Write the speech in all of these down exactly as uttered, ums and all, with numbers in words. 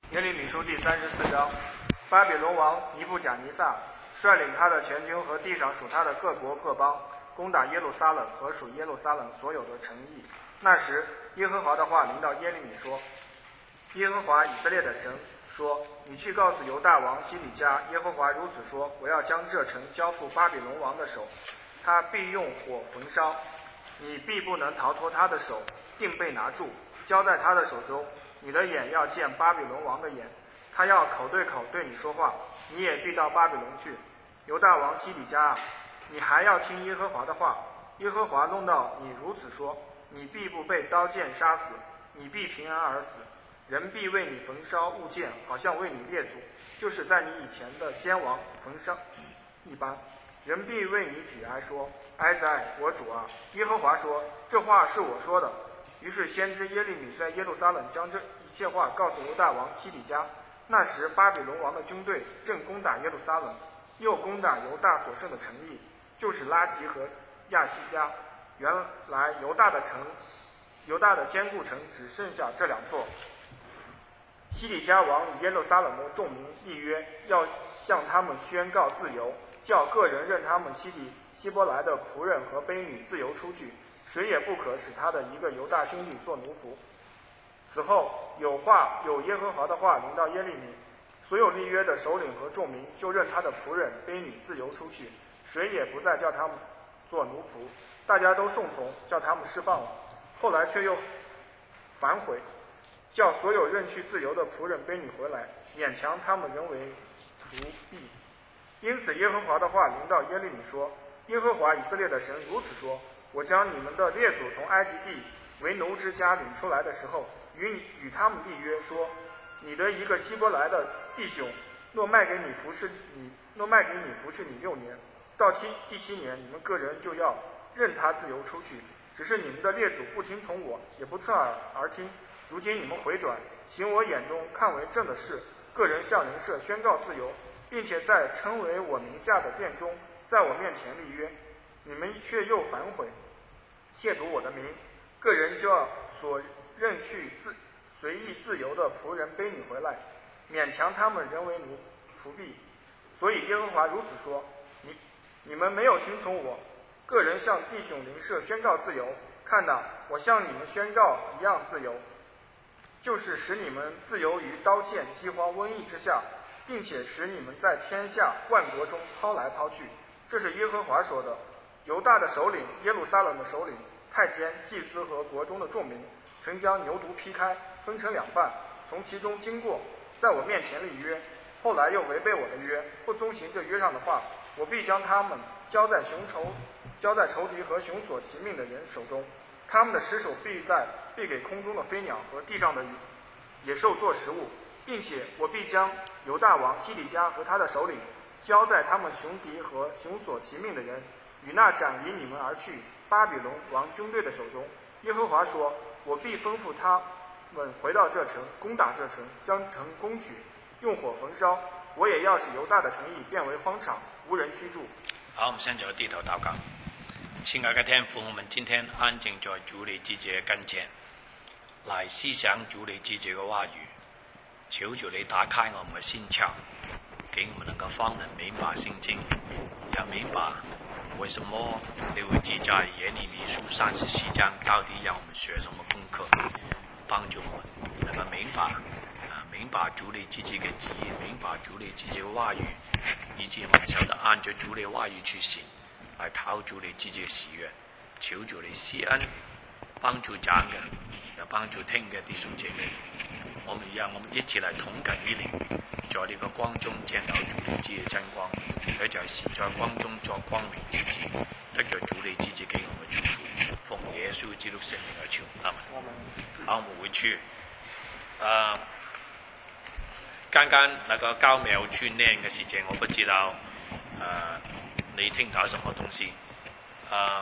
耶利米书第三十四章，巴比伦王尼布甲尼撒率领他的全军和地上属他的各国各邦，攻打耶路撒冷和属耶路撒冷所有的城邑。那时，耶和华的话临到耶利米说：耶和华以色列的神说，你去告诉犹大王希里家，耶和华如此说，我要将这城交付巴比伦王的手，他必用火焚烧，你必不能逃脱他的手，定被拿住，交在他的手中。你的眼要见巴比伦王的眼，他要口对口对你说话，你也必到巴比伦去。犹大王希里家啊，你还要听耶和华的话。耶和华弄到你如此说，你必不被刀剑杀死，你必平安而死。人必为你焚烧物件，好像为你列祖，就是在你以前的先王焚烧一般。人必为你举哀说：哀哉，我主啊！耶和华说，这话是我说的。于是先知耶利米在耶路撒冷将这一切话告诉犹大王希里家。那时巴比伦王的军队正攻打耶路撒冷，又攻打犹大所剩的城邑，就是拉吉和亚西加。原来犹大的城犹大的坚固城只剩下这两座。希里家王与耶路撒冷的众民立约，要向他们宣告自由，叫个人任他们希里希伯来的仆人和婢女自由出去，谁也不可使他的一个犹大兄弟做奴仆。此后有话有耶和华的话临到耶利米，所有立约的首领和众民就任他的仆人婢女自由出去，谁也不再叫他们做奴仆，大家都顺从，叫他们释放了。后来却又反悔，叫所有任去自由的仆人婢女回来，勉强他们仍为仆婢。因此耶和华的话临到耶利米说，耶和华以色列的神如此说，我将你们的列祖从埃及地为奴之家领出来的时候，与你与他们立约说，你的一个希伯来的弟兄若卖给你服侍你若卖给你服侍你六年，到第第七年，你们个人就要任他自由出去。只是你们的列祖不听从我，也不侧耳而听。如今你们回转，行我眼中看为正的事，个人向邻舍宣告自由，并且在称为我名下的殿中，在我面前立约，你们却又反悔，亵渎我的名，个人就要所任去自随意自由的仆人婢女回来，勉强他们人为奴仆婢。所以耶和华如此说，你你们没有听从我，个人向弟兄邻舍宣告自由，看哪，我向你们宣告一样自由，就是使你们自由于刀剑、饥荒、瘟疫之下，并且使你们在天下万国中抛来抛去。这是耶和华说的。犹大的首领、耶路撒冷的首领、太监、祭司和国中的众民，曾将牛犊劈开，分成两半，从其中经过，在我面前立约。后来又违背我的约，不遵行这约上的话，我必将他们交在雄仇交在仇敌和熊所其命的人手中，他们的尸首必在必给空中的飞鸟和地上的野兽做食物，并且我必将犹大王希里家和他的首领交在他们雄敌和熊所其命的人与那斩离你们而去巴比伦王军队的手中。耶和华说，我必吩咐他们回到这城，攻打这城，将城攻取，用火焚烧。我也要使犹大的城邑变为荒场，无人居住。 好，我们现在就低头祷告。亲爱的天父，我们今天安静在主你自己的跟前，来思想主你自己的话语，求主你打开我们的心窍，给我们能够方能明白圣经，也明白为什么你会记在耶利米书三十四章到底要我们学什么功课，帮助我们能够明白啊，明白主你自己的旨意，明白主你自己的话语，以致我们晓得按照主你的话语去行，来讨主你自己的喜悦。求主你施恩，帮助讲嘅，又帮助聽嘅弟兄姐妹。我們讓我們一起來同感一靈，在呢個光中見到主你自己的真光，佢在時在光中作光明之子，得着主你自己給我們祝福。奉耶穌基督聖名而求，阿們。好，我們回去。呃，剛剛那個高苗訓練嘅事情，我不知道，呃，你聽到什麼東西？呃，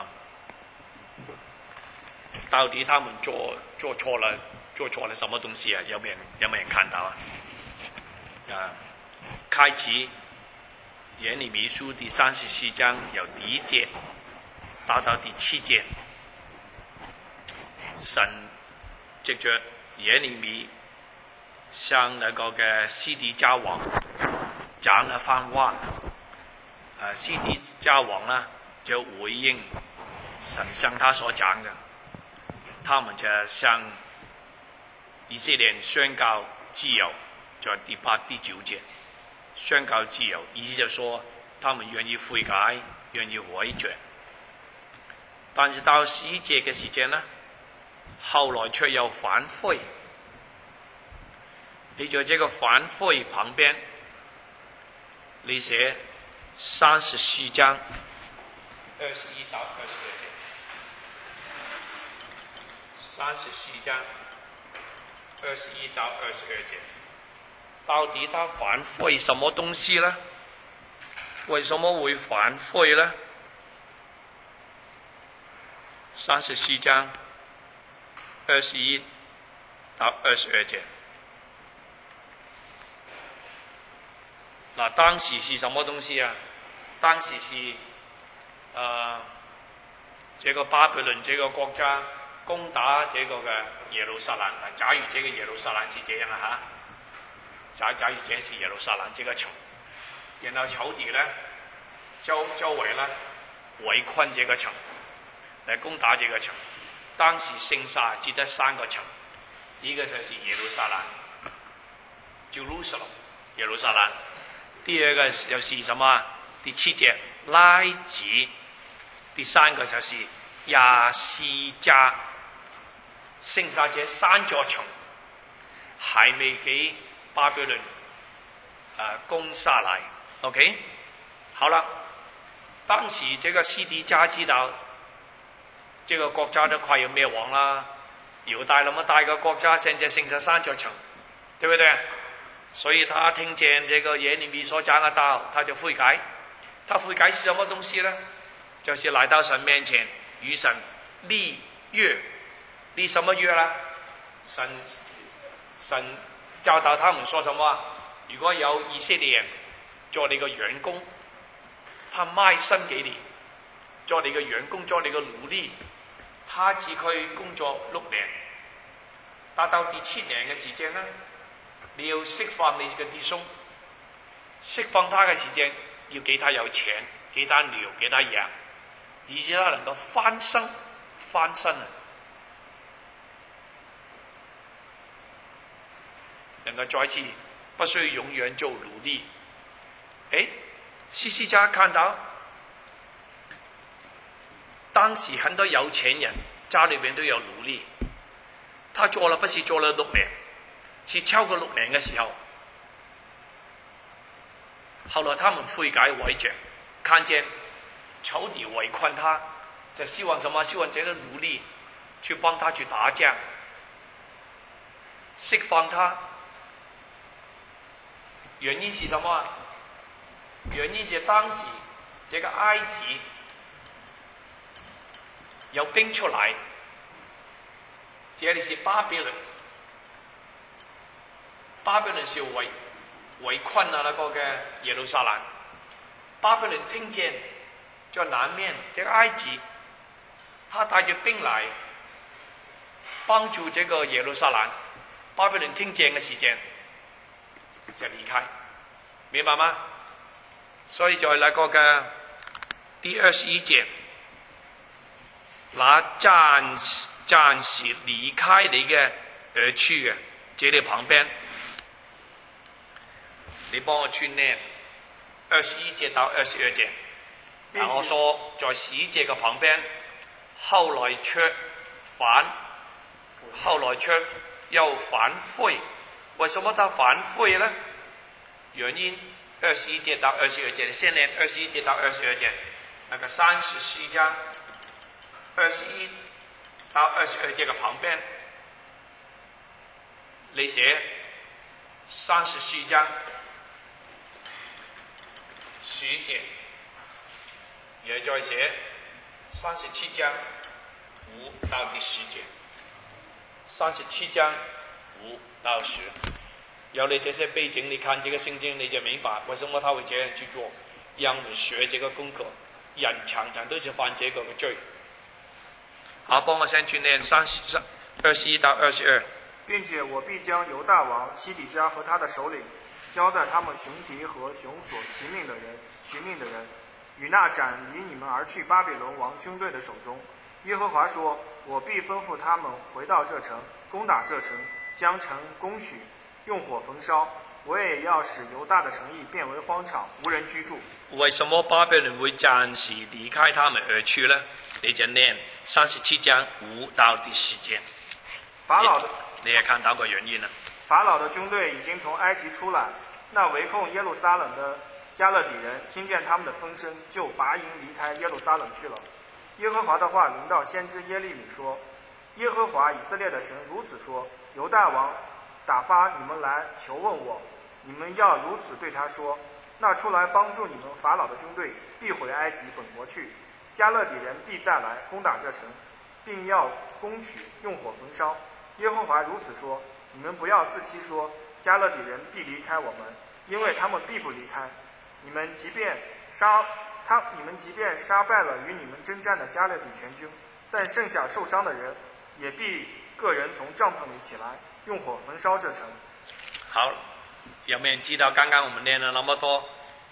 到底他們做做錯了，做錯了什麼東西啊？有沒有人有沒有人看到啊？啊，開始耶利米書第三十四章由第一節到到第七節，神藉着耶利米向那個嘅西底家王講了番話。呃，西底家王呢就回應神向他所講的，他們就向以色列人宣告自由，在第八、第九節宣告自由，意思就說他們願意悔改，願意回轉。但是到十一節嘅時間呢，後來卻又反悔。你在這個反悔旁邊，你寫三十四章二十一到二十二節，三十四章二十一到二十二節，到底他反悔什麼東西呢？為什麼會反悔呢？三十四章二十一到二十二節。那當時是什麼東西啊？當時是，呃，這個巴比倫這個國家攻打這個嘅耶路撒冷。假如這個耶路撒冷是這樣啊嚇，假假如這是耶路撒冷這個城，然後仇敵呢周周圍呢圍困這個城，嚟攻打這個城。當時剩下只得三個城，一個就是耶路撒冷 ，Jerusalem 耶路撒冷。第二個又是什麼？第七節拉子。第三個就是亞斯加。剩下這三座城，還未給巴比倫呃攻下來。OK， 好了，當時這個西底家知道，這個國家都快要滅亡啦。猶大那麼大個國家，現在剩下三座城，對不對？所以他聽見這個耶利米所講的道，他就悔改。他悔改是什麼東西呢？就是來到神面前，與神立約。立什麼約呢？神神教導他們說什麼？如果有以色列人做你個員工，他賣身給你，做你個員工，做你個奴隸，他只可以工作六年。達到第七年嘅時間呢，你要釋放你嘅弟兄，釋放他嘅時間要給他有錢，給他牛，給他羊，而且他能夠翻身翻身啊，能夠再次不需要永遠做奴隸。誒，西西家看到當時很多有錢人家裏邊都有奴隸，他做了不是做了六年，是超過六年嘅時候，後來他們悔改回轉，看見仇敵圍困他，就希望什麼？希望這個奴隸去幫他去打仗，釋放他。原因是什麼？原因是當時這個埃及有兵出來，這裡是巴比倫，巴比倫是圍圍困啊那個嘅耶路撒冷。巴比倫聽見在南面這個埃及，他帶着兵來幫助這個耶路撒冷。巴比倫聽見嘅時間就離開，明白嗎？所以在那個嘅第二十一節，那暫暫時離開你嘅而去嘅，這裡旁邊，你幫我串呢二十一節到二十二節。嗱，我說在十一節嘅旁邊，後來卻反，後來卻又反悔。為什麼他反悔呢？原因二十一節到二十二節，先念二十一節到二十二節，那個三十四章二十一到二十二節嘅旁邊，你寫三十四章十節，也再寫三十七章五到第十節，三十七章五到十。有你這些背景，你看這個聖經，你就明白為什麼他會這樣去做，讓我們學這個功課。人常常都是犯這個嘅罪。好，幫我先去念三十二十一到二十二。 并且我必将犹大王西底家和他的首领交在他们雄敌和雄所齐命的人齐命的人与那斩离你们而去巴比伦王军队的手中。耶和华说：我必吩咐他们回到这城，攻打这城，将城攻取，用火焚烧。我也要使犹大的城邑变为荒场，无人居住。 为什么巴比伦会暂时离开他们而去呢？你就念三十七章五到第十节。 法老的你也看到个原因了。 法老的军队已经从埃及出来，那围控耶路撒冷的加勒底人听见他们的风声，就拔营离开耶路撒冷去了。耶和华的话临到先知耶利米说：耶和华以色列的神如此说：犹大王打发你们来求问我，你们要如此对他说：那出来帮助你们法老的军队必回埃及本国去，加勒底人必再来攻打这城，并要攻取，用火焚烧。耶和华如此说：你们不要自欺说加勒底人必离开我们，因为他们必不离开。你们即便杀他，你们即便杀败了与你们征战的加勒底全军，但剩下受伤的人也必个人从帐篷里起来，用火焚烧这城。 好，有没有人知道刚刚我们念了那么多？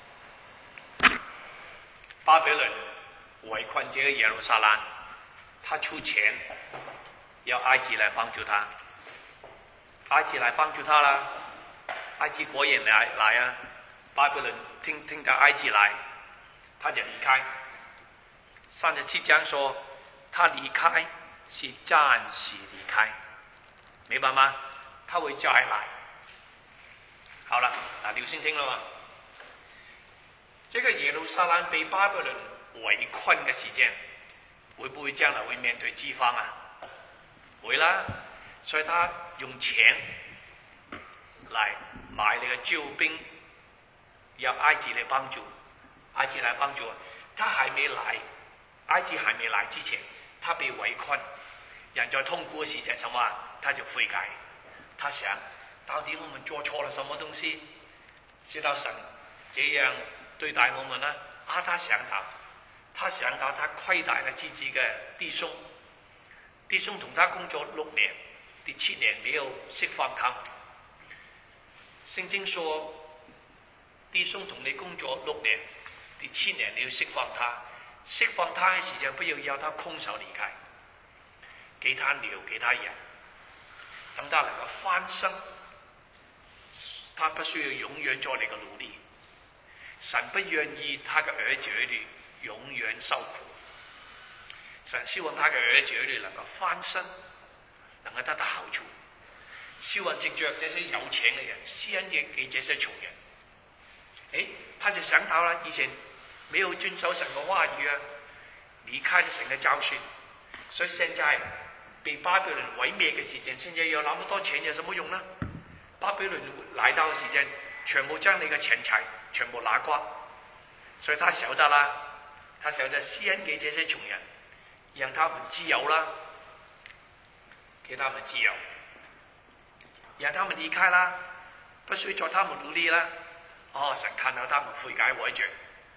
巴比伦围困这个耶路撒冷，他出钱要埃及来帮助他，埃及来帮助他啦，埃及果然来来啊！巴比伦听听到埃及来，他就离开。三十七章说，他离开是暂时离开，明白吗？他会再来。好了，嗱，留心听了嘛。这个耶路撒冷被巴比伦围困嘅时间，会不会将来会面对饥荒啊？会啦，所以他用钱来买那个救兵，要埃及来帮助，埃及来帮助。他还没来，埃及还没来之前，他被围困，人在痛苦嘅时间，什么啊？他就悔改，他想，到底我们做错了什么东西，知道神这样对待我们呢？啊，他想到，他想到他亏待了自己嘅弟兄，弟兄同他工作六年，第七年没有释放他们。圣经说，弟兄同你工作六年，第七年你要释放他，释放他嘅时间不要要他空手离开，给他牛，给他人，等他能够翻身。他不需要永远做你嘅奴隶，神不愿意他嘅儿子儿女永远受苦，神希望他嘅儿子儿女能够翻身，能够得到好处，希望藉着这些有钱嘅人施恩给这些穷人。诶，他就想到了以前没有遵守神嘅话语啊，离开了神嘅教训，所以现在被巴比伦毁灭嘅时间，现在有那么多钱有什么用呢？巴比伦来到的时间，全部将你嘅钱财全部拿光，所以他晓得啦，他晓得施恩给这些穷人，让他们自由啦，给他们自由，让他们离开啦，不需要做他们奴隶啦。哦，神看到他们悔改悔罪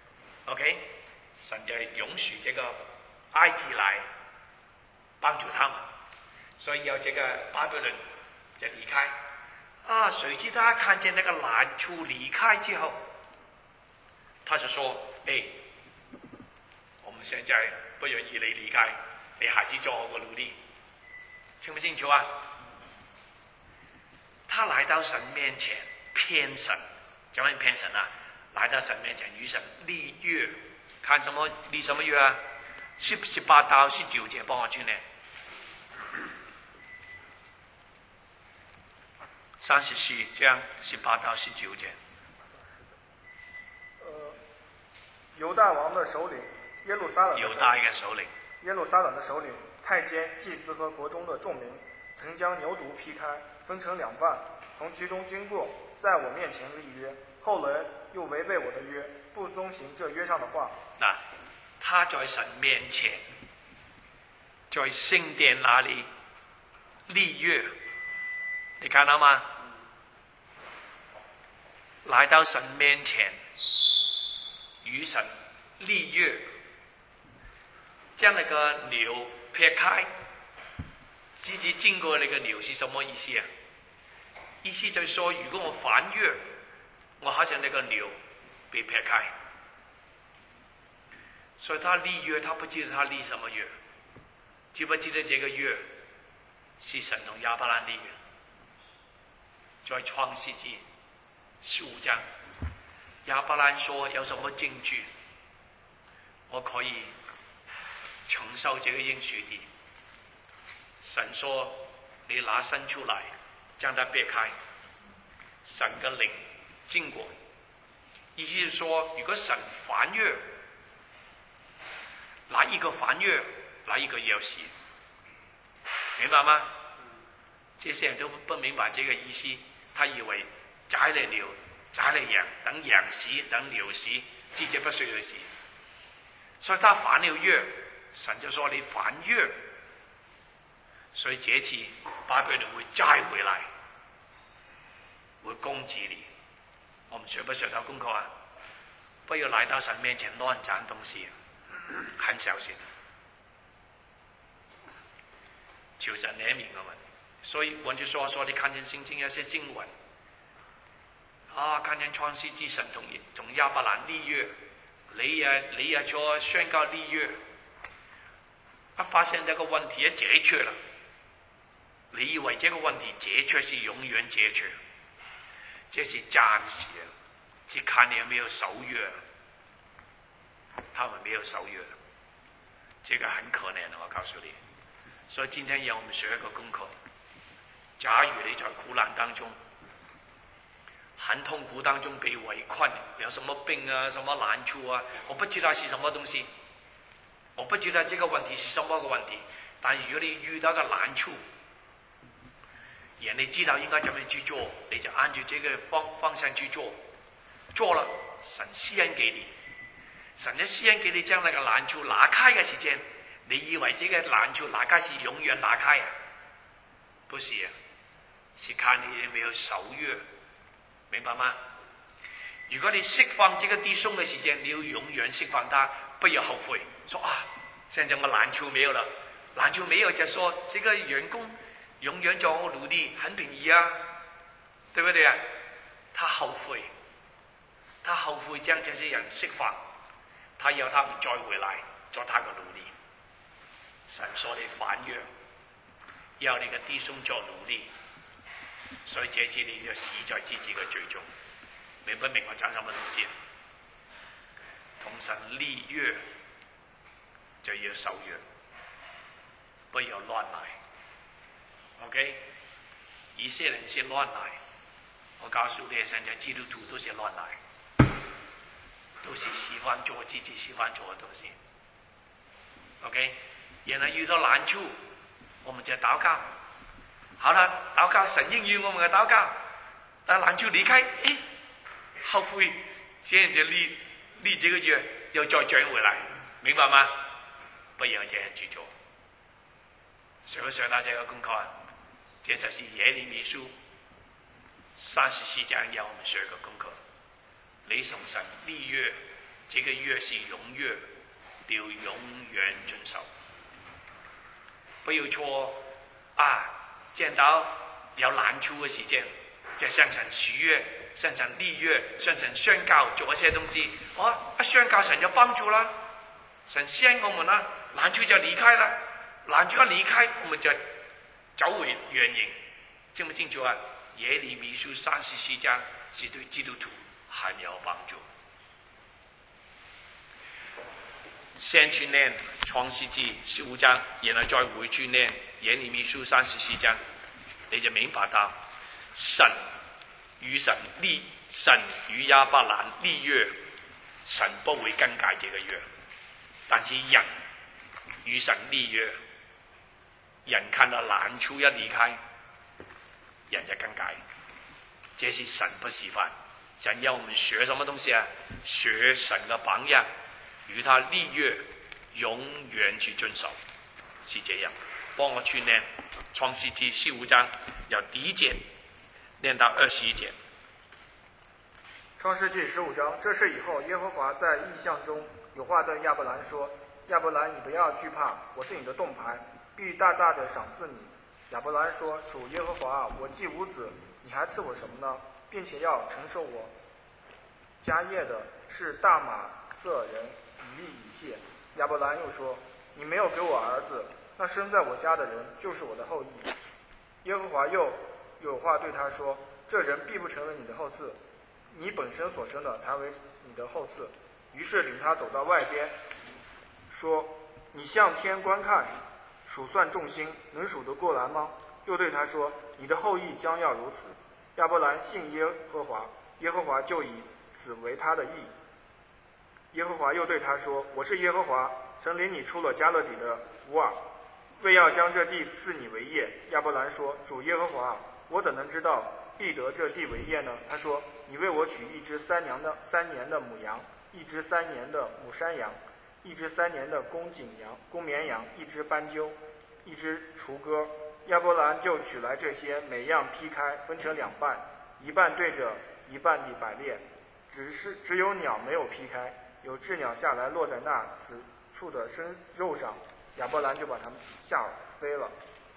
，OK， 神就允许这个埃及来帮助他们，所以有这个巴比伦就离开。啊，谁知他看见那个难处离开之后，他就说：“哎，我们现在不愿意你离开，你还是做我个奴隶。”清不清楚啊？他来到神面前骗神，怎么骗神啊？来到神面前与神立约，看什么立什么约啊？十十八到十九节，帮我去念。三十四章十八到十九节。 呃，犹大王的首领耶路撒冷的犹大一个首领， 耶路撒冷的首领太监、祭司和国中的众民，曾将牛犊劈开，分成两半，从其中经过，在我面前立约。后来又违背我的约，不遵行这约上的话。 那他在神面前，在圣殿那里立约，你看到吗？来到神面前，与神立约，将那个牛撇开， 自己经过那个牛是什么意思啊？意思就是说，如果我反约，我好像那个牛被劈开，所以他立约，他不记得他立什么约，记不记得这个约是神同亚伯兰立的？在创世纪十五章，亚伯兰说有什么证据，我可以承受这个应许地？神说：“你拿伸出来，将它别开。”神的灵经过，意思是说，如果神反约，拿一个反约，拿一个要死，明白吗？这些人都不明白这个意思，他以为宰了牛，宰了羊，等羊死，等牛死，自己不需要死，所以他反了约，神就说你反约。所以这次巴比伦会摘回来，会攻击你。我们学不学到功课啊？不要来到神面前乱讲东西，很小心。求神怜悯我们。所以我就说说，你看见圣经有些经文啊，看见创世纪神同同亚伯兰立约，你啊你啊做宣告立约，啊发现这个问题一解决了。你以为这个问题解决是永远解决？这是暂时，只看你有没有守约。他们没有守约，这个很可怜的，我告诉你。所以今天要我们学一个功课。假如你在苦难当中，很痛苦当中被围困，有什么病啊，什么难处啊，我不知道是什么东西，我不知道这个问题是什么个问题，但如果你遇到个难处，也你知道应该怎么去做，你就按照这个方方向去做，做了神施恩给你，神一施恩给你将那个难处拿开嘅时间，你以为这个难处拿开是永远拿开啊？不是啊，是看你有没有守约，明白吗？如果你释放这个弟兄的时间，你要永远释放他，不要后悔，说啊，现在我难处没有了，难处没有就说这个员工永远做我奴隶，很便宜啊，对不对啊？他后悔，他后悔将这些人释放，他要他们再回来做他的奴隶。神说你反约，要你的弟兄做奴隶，所以这次你就死在自己的罪中。明不明我讲什么东西？同神立约就要守约，不要乱来。OK， 以色列人是乱来，我告诉你，现在基督徒都是乱来，都是喜欢做自己喜欢做的东西。OK， 然后遇到难处，我们就祷告。好了，祷告神应允我们的祷告，但难处离开，诶，后悔，现在就立立这个约，又再转回来，明白吗？不要这样去做。学不学到这个功课啊？这就是耶利米书三十四章要我们学的功课。你同神立约，这个约是永约，要永远遵守。不要錯啊！見到有難處嘅時間，就向神許約、向神立約、向神宣告做一些東西。哦，一宣告神就幫助啦，神施恩我們啦，難處就離開啦。難處一離開，我們就走回原形。清唔清楚啊？耶利米書三十四章是對基督徒很有幫助。先去念創世記十五章，然後再回去念耶利米書三十四章，你就明白到神與神立，神與亞伯蘭立約，神不會更改這個約，但是人與神立約，人看到難處一離開，人就更改，這是神不示範。神要我們學什麼東西啊？學神的榜樣，與他立約，永遠去遵守，是這樣。幫我去念創世記十五章，由第一節念到二十一節。 創世記十五章，這事以後，耶和華在異象中有話對亞伯蘭說：亞伯蘭，你不要懼怕，我是你的盾牌，必大大的賞賜你。 亚伯兰说：“主耶和华啊，我既无子，你还赐我什么呢？并且要承受我家业的是大马色人以利以谢。”亚伯兰又说：“你没有给我儿子，那生在我家的人就是我的后裔。”耶和华又有话对他说：“这人必不成为你的后嗣，你本身所生的才为你的后嗣。”于是领他走到外边，说：“你向天观看，数算众星，能数得过来吗？”又对他说：“你的后裔将要如此。”亚伯兰信耶和华，耶和华就以此为他的义。耶和华又对他说：“我是耶和华，曾领你出了迦勒底的乌尔，为要将这地赐你为业。”亚伯兰说：“主耶和华，我怎能知道必得这地为业呢？”他说：“你为我取一只三年的三年的母羊，一只三年的母山羊，一只三年的公颈羊、公绵羊，一只斑鸠，一只雏鸽。”亚伯兰就取来这些，每样劈开，分成两半，一半对着一半地摆列，只是只有鸟没有劈开，有鸷鸟下来落在那死处的身肉上，亚伯兰就把它们吓飞了。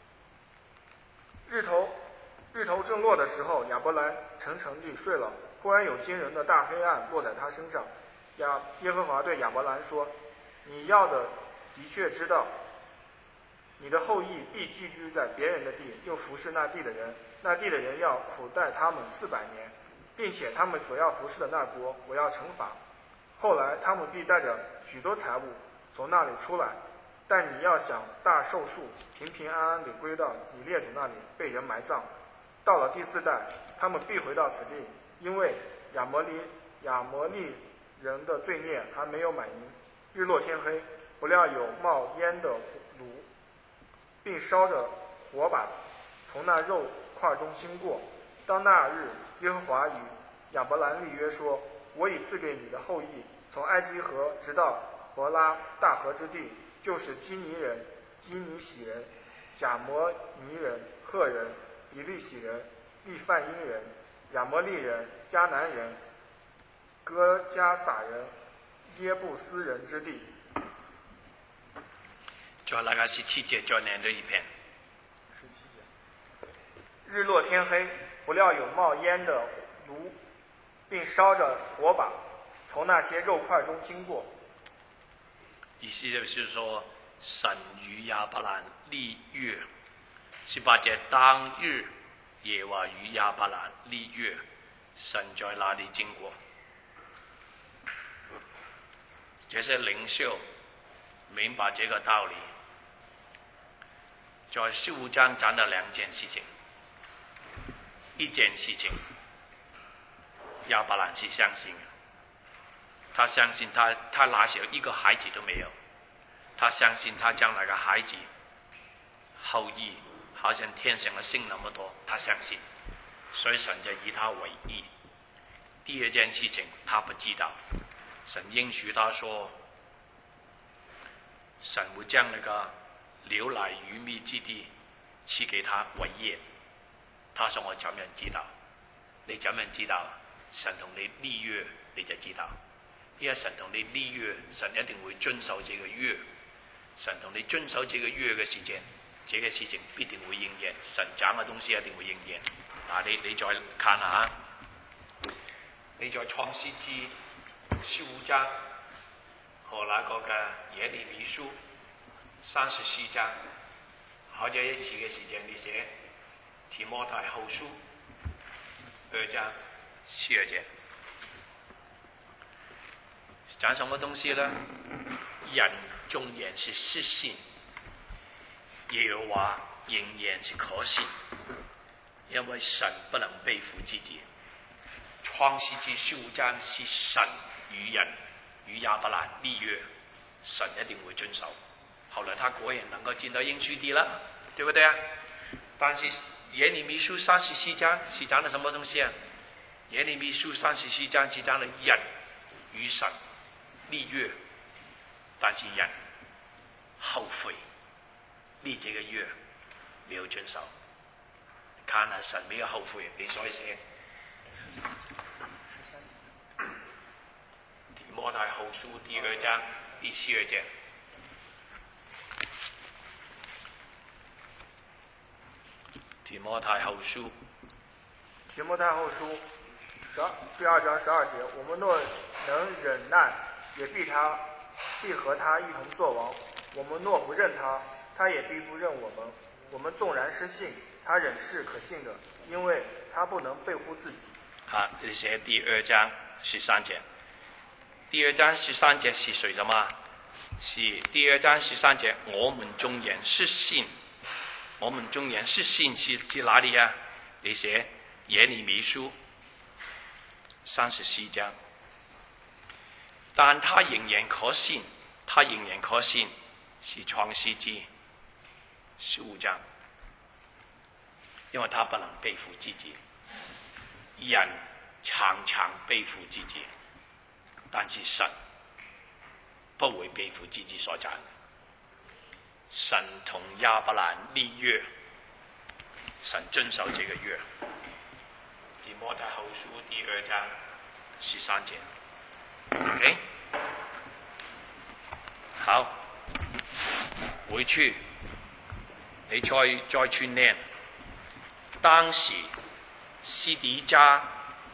日头日头正落的时候，亚伯兰沉沉地睡了，忽然有惊人的大黑暗落在他身上。亚耶和华对亚伯兰说：“你要的的确知道，你的后裔必寄居在别人的地，又服侍那地的人，那地的人要苦待他们四百年，并且他们所要服侍的那国，我要惩罚。后来他们必带着许多财物从那里出来，但你要想大寿数，平平安安地归到你列祖那里，被人埋葬。到了第四代，他们必回到此地，因为亚摩利亚摩利人的罪孽还没有满盈。日落天黑，不料有冒烟的炉，并烧着火把从那肉块中经过。当那日，耶和华与亚伯兰立约说：“我已赐给你的后裔，从埃及河直到伯拉大河之地，就是基尼人、基尼喜人、贾摩尼人、赫人、比利喜人、利范因人、亚摩利人、迦南人、哥加撒人、耶布斯人之地。” 在那个十七节再念了一遍。 十七节，日落天黑，不料有冒烟的炉，并烧着火把从那些肉块中经过。 意思就是说，神与亚伯兰立约。十八节，当日耶和华与亚伯兰立约，神在那里经过。这些领袖明白这个道理。在十五章讲了两件事情，一件事情亚伯兰是相信的，他相信他他那时候一个孩子都没有，他相信他将来的孩子后裔好像天上的星那么多，他相信，所以神就以他为义。第二件事情他不知道，神应许他说，神会将那个流奶与蜜之地赐给他为业。他说我怎样知道？你怎样知道？神同你立约，你就知道。因为神同你立约，神一定会遵守这个约。神同你遵守这个約嘅事情，這個事情必定會應驗。神講嘅東西一定會應驗。嗱，你你再看下，你在創世記十五章和那個嘅耶利米書三十四章，好似一次嘅時間你寫提摩太後書二章十二節，講什麼東西呢？人縱然是失信，耶和華仍然是可信，因為神不能背負自己。創世記十五章是神與人與亞伯蘭立約，神一定會遵守。後來他果然能夠進到應許地了，對不對啊？但是耶利米書三十四章是講的什麼東西啊？耶利米書三十四章是講的人與神立約，但是人後悔立這個約沒有遵守。看下神沒有後悔，你所以寫提摩太後書第二章第十二節。 提摩太后书， 提摩太后书十二第二章十二节，我们若能忍耐，也必他必和他一同作王；我们若不认他，他也必不认我们。我们纵然失信，他仍是可信的，因为他不能背乎自己。 好，你写第二章十三节。第二章十三节是谁的吗？是第二章十三节，我们中人是信，我们中人是信是指哪里啊？你写耶利米书三十四章，但他仍然可信，他仍然可信，是创世纪十五章，因为他不能背负自己，人常常背负自己，但是神不会背负自己所占。神同亚伯兰立约，神遵守这个约。提摩太后书第二章十三节 ，OK， 好，回去你再再去念，當時西底家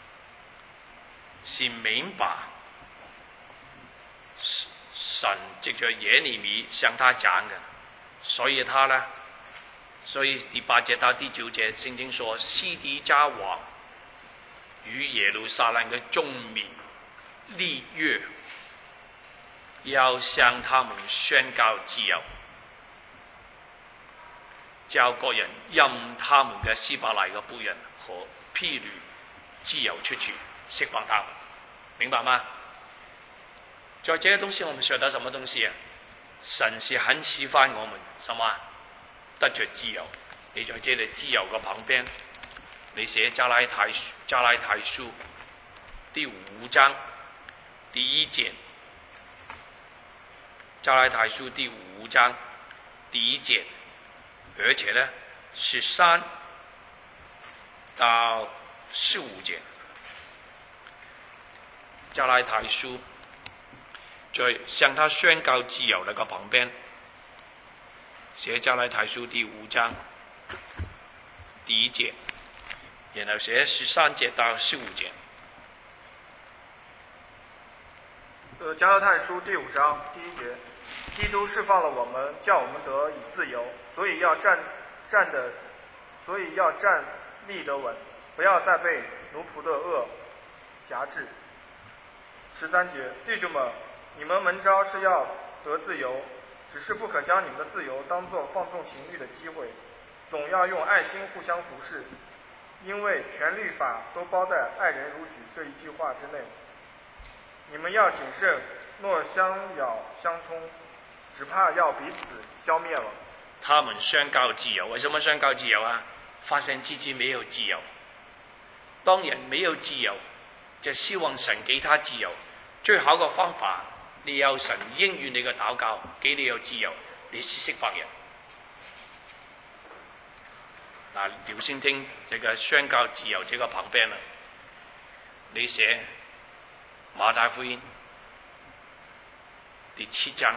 是明白神藉着耶利米向他講嘅，所以他呢，所以第八節到第九節聖經說，西底家王與耶路撒冷嘅眾民立約，要向他們宣告自由，叫各人任他們嘅希伯來嘅僕人和婢女自由出去，釋放他們，明白嗎？在這些東西我們學到什麼東西啊？神是很喜歡我們什麼得着自由。你在這裏自由嘅旁邊，你寫加拉太加拉太書第五章第一節，加拉太書第五章第一節，而且呢十三到十五節，加拉太書在向他宣告自由那個旁邊，寫加拉太書第五章第一節，然後寫十三節到十五節。 呃，加拉太書第五章第一節，基督釋放了我們，叫我們得以自由，所以要站站的，所以要站立得穩，不要再被奴僕的軛挾制。十三節，弟兄們，你們蒙召是要得自由，只是不可將你們的自由當作放縱情慾的機會，總要用愛心互相服侍，因為全律法都包在愛人如己這一句話之內。你們要謹慎，若相咬相通，只怕要彼此消滅了。 他們宣告自由，為什麼宣告自由啊？發現自己沒有自由。當人沒有自由，就希望神給他自由。最好嘅方法，你有神應允你嘅禱告，給你有自由，你是釋放人。嗱，要先聽這個宣告自由這個旁邊啦，你寫馬太福音第七章，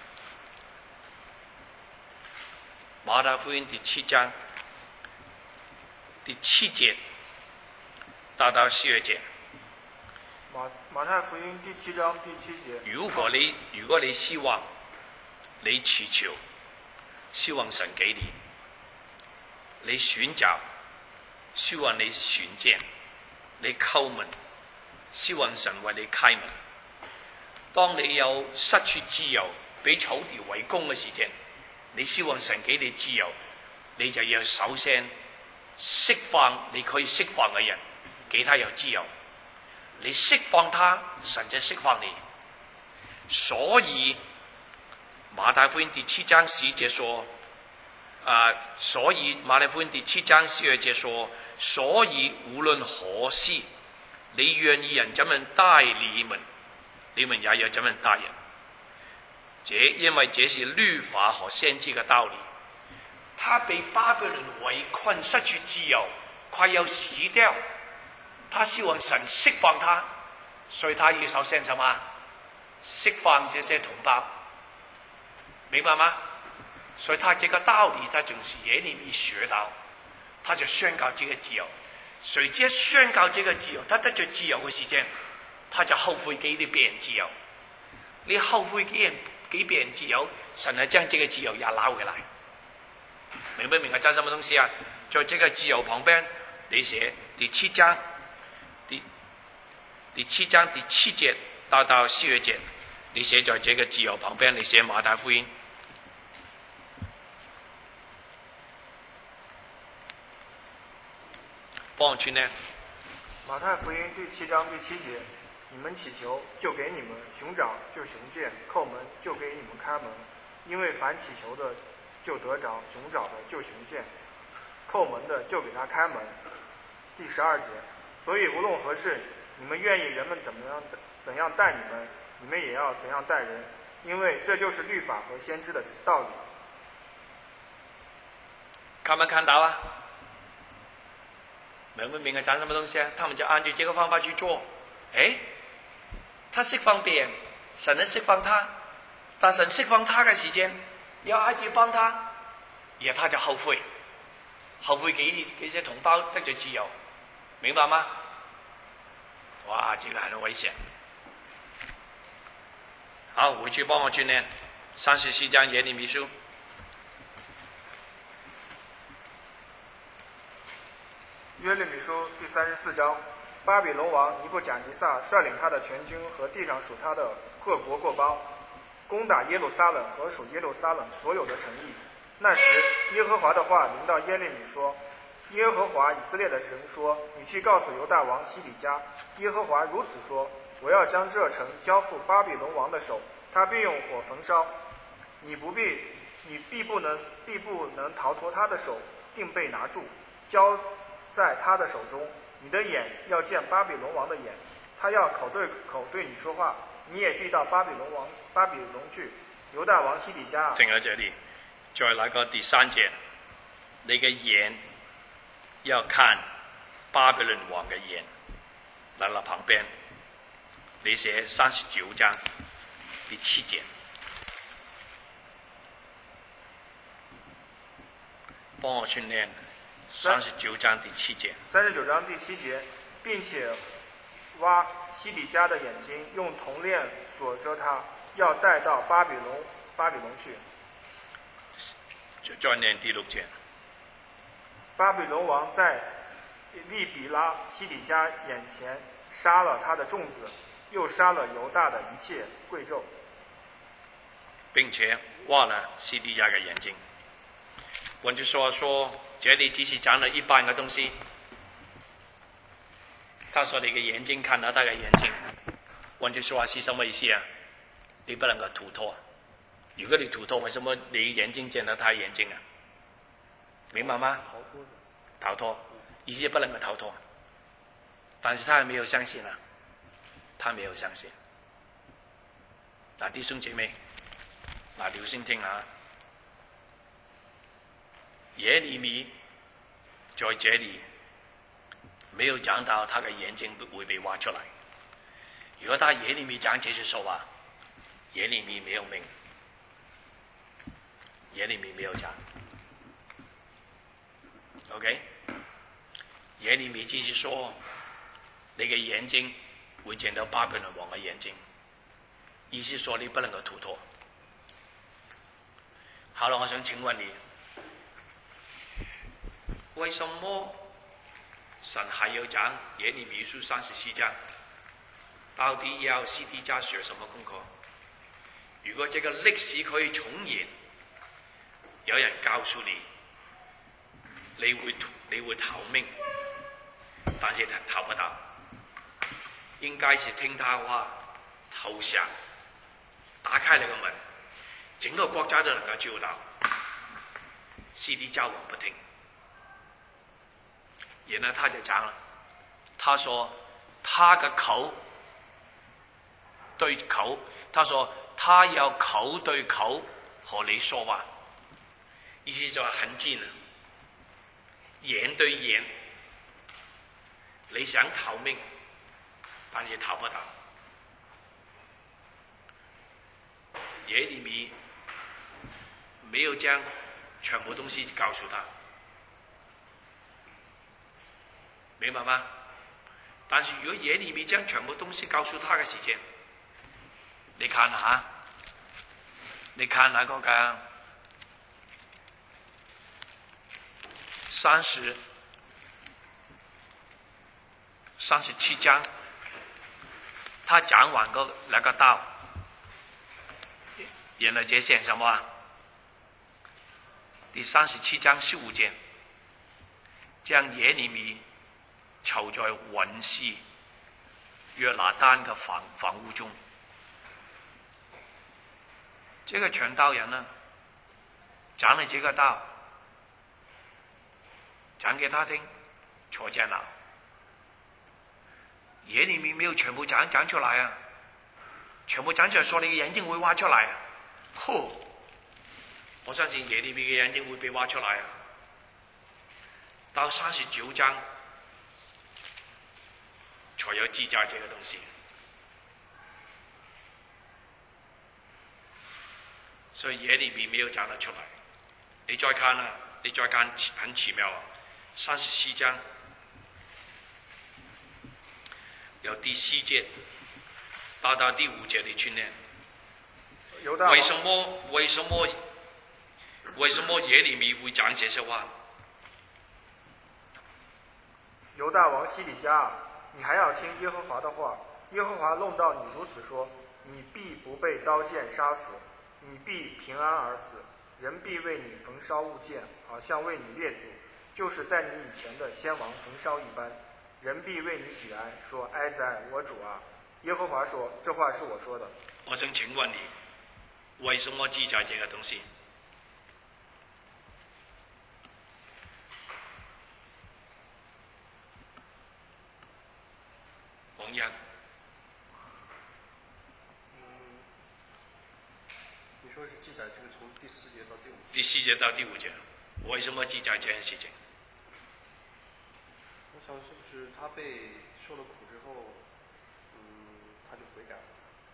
馬太福音第七章第七節到到十二節。 馬馬太福音第七章第七節。 如果你如果你希望你祈求，希望神給你，你尋找，希望你尋見，你叩門，希望神為你開門。當你有失去自由，俾仇敵圍攻嘅時間，你希望神給你自由，你就要首先釋放你可以釋放嘅人，給他有自由。你釋放他，神就釋放你。所以馬太福音第七章十一節說，啊，所以馬太福音第七章十二節說，所以無論何事，你願意人怎麼待你們，你們也要怎麼待人。這因為這是律法和先知嘅道理。他被巴比倫圍困，失去自由，快要死掉。他希望神釋放他，所以他要首先什麼？釋放這些同胞，明白嗎？所以他這個道理，他總是耶利米學到， 他就宣告这个自由。谁接宣告这个自由，他得着自由嘅時間，他就後悔給你別人自由。你後悔給人給別人自由，神係將這個自由也撈回來。明不明啊？講什麼東西啊？在這個自由旁邊，你寫第七章，第第七章第七節到到四月節，你寫在這個自由旁邊，你寫馬太福音。幫我轉呢？ 馬太福音第七章第七節，你們祈求，就給你們；尋找，就尋見；叩門，就給你們開門。因為凡祈求的，就得着；尋找的，就尋見；叩門的，就給他開門。第十二節，所以無論何事，你們願意人們怎麼樣怎樣待你們，你們也要怎樣待人，因為這就是律法和先知的道理。 看沒看到啊？明不明啊？講什麼東西啊？他們就按照這個方法去做。誒，他釋放別人，神能釋放他，但神釋放他嘅時間，要孩子幫他，而他就後悔，後悔幾幾些同胞得咗自由，明白嗎？哇，這個很危險。好，回去幫我轉念三十四章耶利米書。 約利米書第三十四章，巴比倫王尼布甲尼撒率領他的全軍和地上屬他的各國各邦，攻打耶路撒冷和屬耶路撒冷所有的城邑。那時，耶和華的話臨到耶利米說：耶和華以色列的神說，你去告訴猶大王西底家，耶和華如此說：我要將這城交付巴比倫王的手，他必用火焚燒，你不必，你必不能，必不能逃脫他的手，定被拿住，交在他的手中。你的眼要見巴比倫王的眼，他要口對口對你說話，你也必到巴比倫王巴比倫去。猶大王西底家， 停喺這裡，再嚟個第三節，你嘅眼要看巴比倫王嘅眼，嚟到旁邊，你寫三十九章第七節，幫我訓練。三十九章第七節。 三十九章第七節，並且挖西底家的眼睛，用銅鏈鎖着他，要帶到巴比倫巴比倫去。 再念第六節。 巴比倫王在利比拉西底家眼前殺了他的眾子，又殺了猶大的一切貴胄， 並且挖了西底家嘅眼睛。換句說說。這裡只是講了一半嘅東西。他說你嘅眼睛看到他嘅眼睛，換句說話是什麼意思啊？你不能夠逃脫。如果你逃脫，為什麼你眼睛見到他眼睛啊？明白嗎？逃脫，意思不能夠逃脫。但是他還沒有相信啊，他沒有相信。嗱，弟兄姐妹，嗱，留心聽下。耶利米在這裡沒有講到他的眼睛會被挖出來。如果他耶利米講這些說話，耶利米沒有命，耶利米沒有講。OK， 耶利米只是說你嘅眼睛會見到巴比倫王嘅眼睛，意思說你不能夠逃脫。好了，我想請問你。為什麼神還要講耶利米書三十四章？到底要西底家學什麼功課？如果這個歷史可以重現，有人告訴你，你會你會逃命，但是逃不到，應該是聽他話投降，打開那個門，整個國家都能夠救到。西底家王不聽。然後他就講了，他說他嘅口對口，他說他要口對口和你說話，意思就係很近啊，眼對眼。你想逃命，但是逃不到。耶利米沒有將全部東西告訴他。 明白吗？但是如果耶利米将全部东西告诉他嘅時間，你看下，你看下嗰個三十三十七章，他講完個那個道，然後這寫什麼啊？第三十七章十五節，將耶利米囚在文士約拿單嘅房房屋中。這個傳道人呢，講了這個道，講給他聽，坐監牢。耶利米沒有全部講講出來啊，全部講出來，說你嘅眼睛會挖出來啊！呼，我相信耶利米嘅眼睛會被挖出來啊！到三十九章才有記載這個東西。所以耶利米沒有講得出來。你再看啊，你再看很奇妙啊！三十四章由第四節到到第五節你去念。為什麼為什麼為什麼耶利米會講這些話？ 猶大王西底家，你還要聽耶和華的話。耶和華論到你如此說：你必不被刀劍殺死，你必平安而死，人必為你焚燒物件，好像為你列祖，就是在你以前的先王焚燒一般。人必為你舉哀，說：哀哉，我主啊！耶和華說：這話是我說的。 我想請問你，為什麼記載這個東西？王一， 嗯，你說是記載這個從第四節到第五節？ 第四節到第五節，為什麼記載這件事情？ 我想是不是他被受了苦之後，嗯，他就悔改了，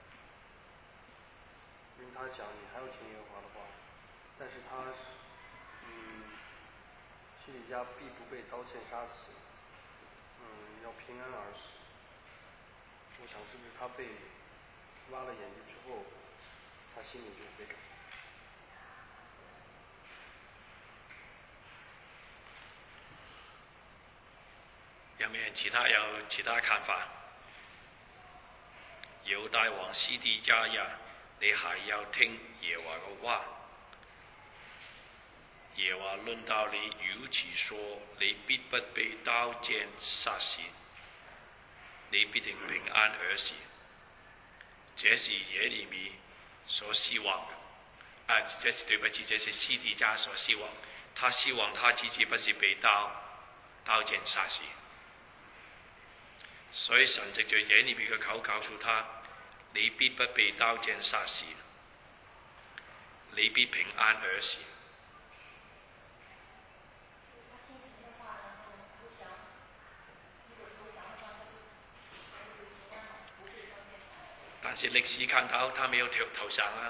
因為他講你還要聽耶和華的話，但是他，嗯，西底家必不被刀劍殺死，嗯，要平安而死。我想是不是他被挖了眼睛之後，他心裏就悔改。 有冇人其他有其他看法？猶大王西底家呀，你還要聽耶和華嘅話。耶和華論到你如此說，你必不被刀劍殺死，你必定平安而死。這是耶利米所希望的。啊，這是對不起，這是西底家所希望。他希望他自己不是被刀刀劍殺死。所以神藉着耶利米嘅口告訴他：你必不被刀劍殺死，你必平安而死。但是歷史看到他沒有投降啊。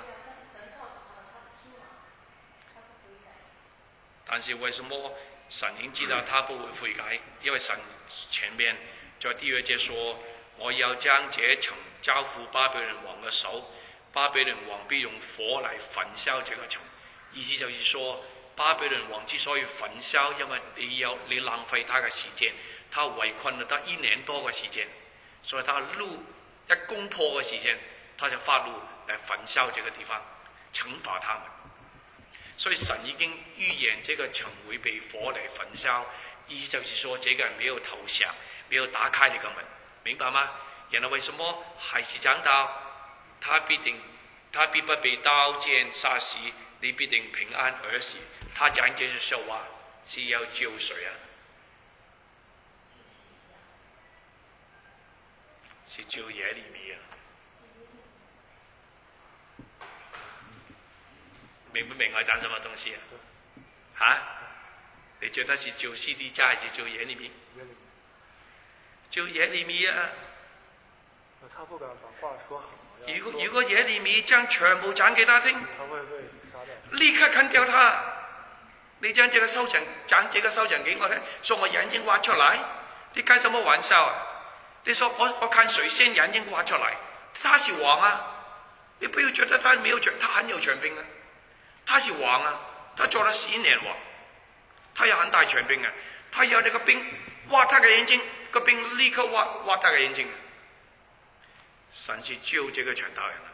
但是為什麼神已經知道他不會悔改？因為神前面在第二節說：我要將這城交付巴比倫王嘅手，巴比倫王必用火來焚燒這個城。意思就是說，巴比倫王之所以焚燒，因為你有你浪費他嘅時間，他圍困了得一年多嘅時間，所以他路一攻破嘅時間，他就發怒來焚燒這個地方，懲罰他們。所以神已經預言這個城會被火來焚燒，意思就是說，這個人沒有投降，沒有打開這個門，明白嗎？然後為什麼還是講到他必定，他必不被刀劍殺死，你必定平安而死？他講這些說話是要救誰啊？是救耶利米啊？明不明我講什麼東西啊？哈？你覺得是救西底家還是救耶利米？救耶利米啊！ 他不敢把話說好。 如果如果耶利米將全部講給他聽， 他會被殺掉。 立刻砍掉他！你將這個收成講這個收成給我聽，說我眼睛挖出來， 你开什么玩笑啊？你说我我看谁先眼睛挖出来，他是王啊！你不要觉得他没有权，他很有权柄啊，他是王啊，他做了十一年王，他有很大权柄啊，他有那个兵挖他的眼睛，个兵立刻挖挖他的眼睛。神是救这个传道人啊！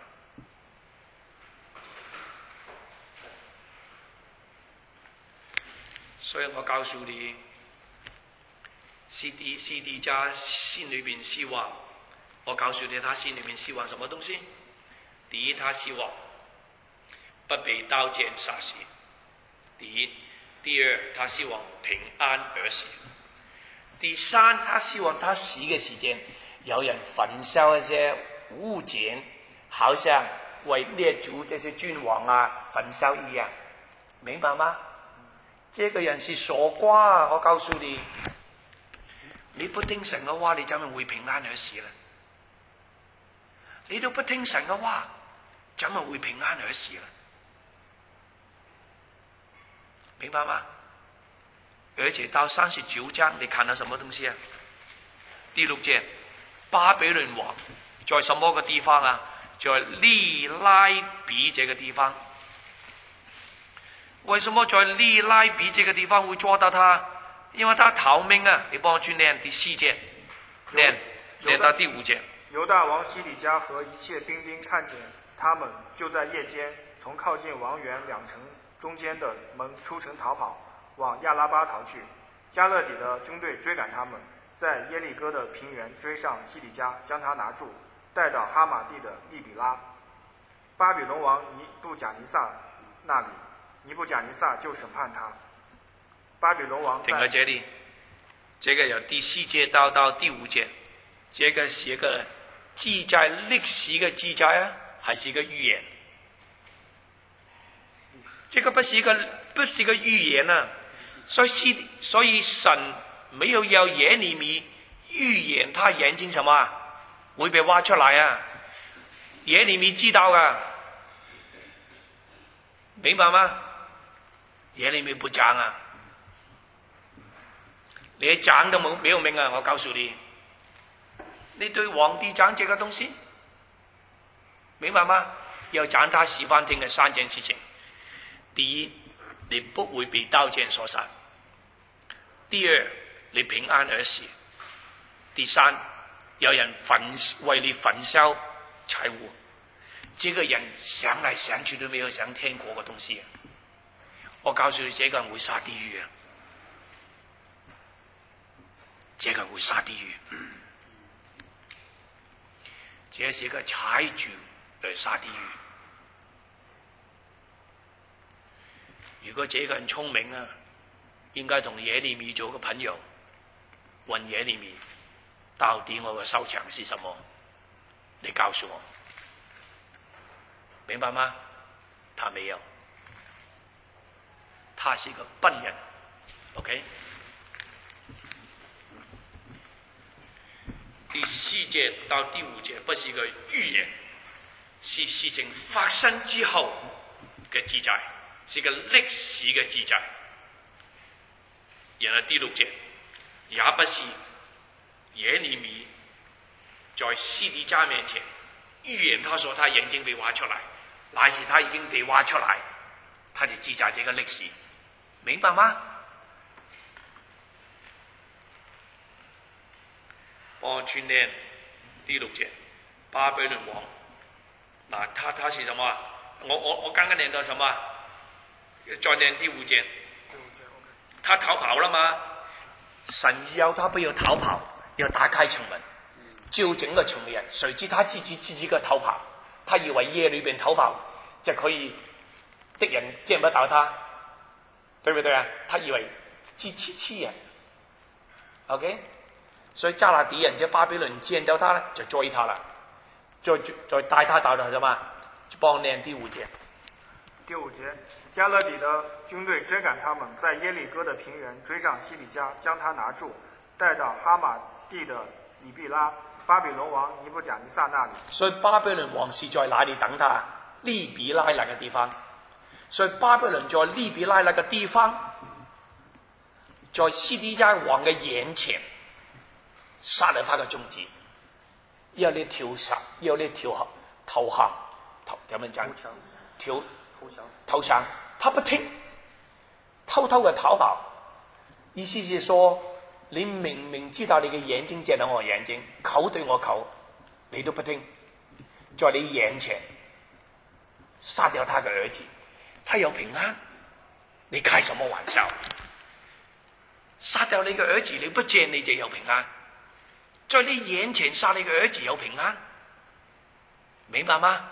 所以我告诉你，西底西底家心里面希望，我告诉你，他心里面希望什么东西？第一，他希望不被刀剑杀死；第一，第二，他希望平安而死；第三，他希望他死嘅時間有人焚燒一些物件，好像為列祖這些君王啊焚燒一樣，明白嗎？這個人是傻瓜，我告訴你，你不聽神嘅話，你怎麼會平安而死呢？你都不聽神嘅話，怎麼會平安而死呢？明白嗎？而且到三十九章，你看到什麼東西啊？第六節，巴比倫王在什麼個地方啊？在利拉比這個地方。為什麼在利拉比這個地方會捉到他？因為他逃命啊！你幫我去念第四節，念念到第五節。 猶大王西底家和一切兵丁看見他們，就在夜間從靠近王園兩城中間的門出城逃跑，往亞拉巴逃去。加勒底的軍隊追趕他們，在耶利哥的平原追上西底家，將他拿住，帶到哈馬地的利比拉。巴比倫王尼布甲尼撒那裡，尼布甲尼撒就審判他。巴比倫王停喺這裡，這個由第四節到到第五節，這個是一個記載歷史嘅記載啊，還是一個預言？這個不是一個不是一個預言啊，所以所以神沒有要耶利米預言他眼睛什麼會被挖出來啊，耶利米知道噶，明白嗎？耶利米不講啊，你講都冇沒有命啊！我告訴你，你對皇帝講這個東西，明白嗎？要講他喜歡聽嘅三件事情。第一，你不會被刀劍所殺；第二，你平安而死；第三，有人焚為你焚燒財物。這個人想來想去都沒有想聽過嘅東西啊！我告訴你，這個人會下地獄啊！這個人會下地獄，嗯、這是一個踩住而下地獄。如果這個人聰明啊，應該同耶利米做個朋友，問耶利米，到底我嘅收場是什麼？你告訴我，明白嗎？他沒有，他是一個笨人。OK， 第四節到第五節不是一個預言，是事情發生之後嘅記載。是個歷史嘅記載，然後第六節也不是耶利米在西底家面前預言他說他眼睛被挖出來，乃是他已經被挖出來，他就記載這個歷史，明白嗎？幫我串念第六節，巴比倫王，嗱，他他是什麼？我我我剛剛念到什麼？再念第五節，他逃跑了嗎？神要他不要逃跑，要打開城門，救整個城的人。誰知他自己自己個逃跑，他以為夜裏邊逃跑就可以敵人見不到他，對不對啊？他以為自欺欺人 ，OK？ 所以加勒底人即巴比倫見到他咧，就追他啦，再再帶他到到什麼？就幫我念第五節。 第五節。加勒底的軍隊追趕他們，在耶利哥的平原追上西底家，將他拿住，帶到哈馬地的以比拉，巴比倫王尼布甲尼撒那裡。所以巴比倫王是在哪裡等他？利比拉那個地方。所以巴比倫在利比拉那個地方，在西底家王嘅眼前， 杀了他的种子，要你跳杀，要你跳投降，投怎么讲？跳投降， 投降，他不听，偷偷的逃跑。意思是说，你明明知道你嘅眼睛见到我眼睛，口对我口，你都不听，在你眼前杀掉他的儿子，他有平安，你开什么玩笑？杀掉你嘅儿子，你不见你就有平安，在你眼前杀你嘅儿子有平安，明白吗？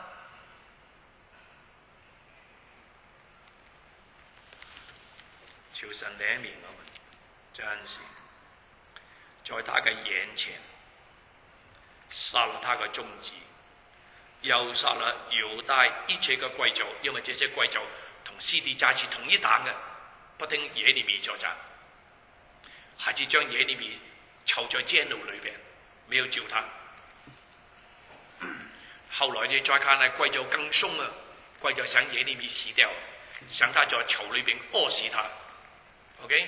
求神怜悯我们，真是在他嘅眼前杀了他嘅宗子，又杀了犹大一切嘅貴族，因為這些貴族同西底家是同一黨嘅，不聽耶利米所講，還是將耶利米囚在監牢裏邊，沒有救他。後來你再看下貴族更兇啊，貴族想耶利米死掉，想他在囚裏邊餓死他。OK，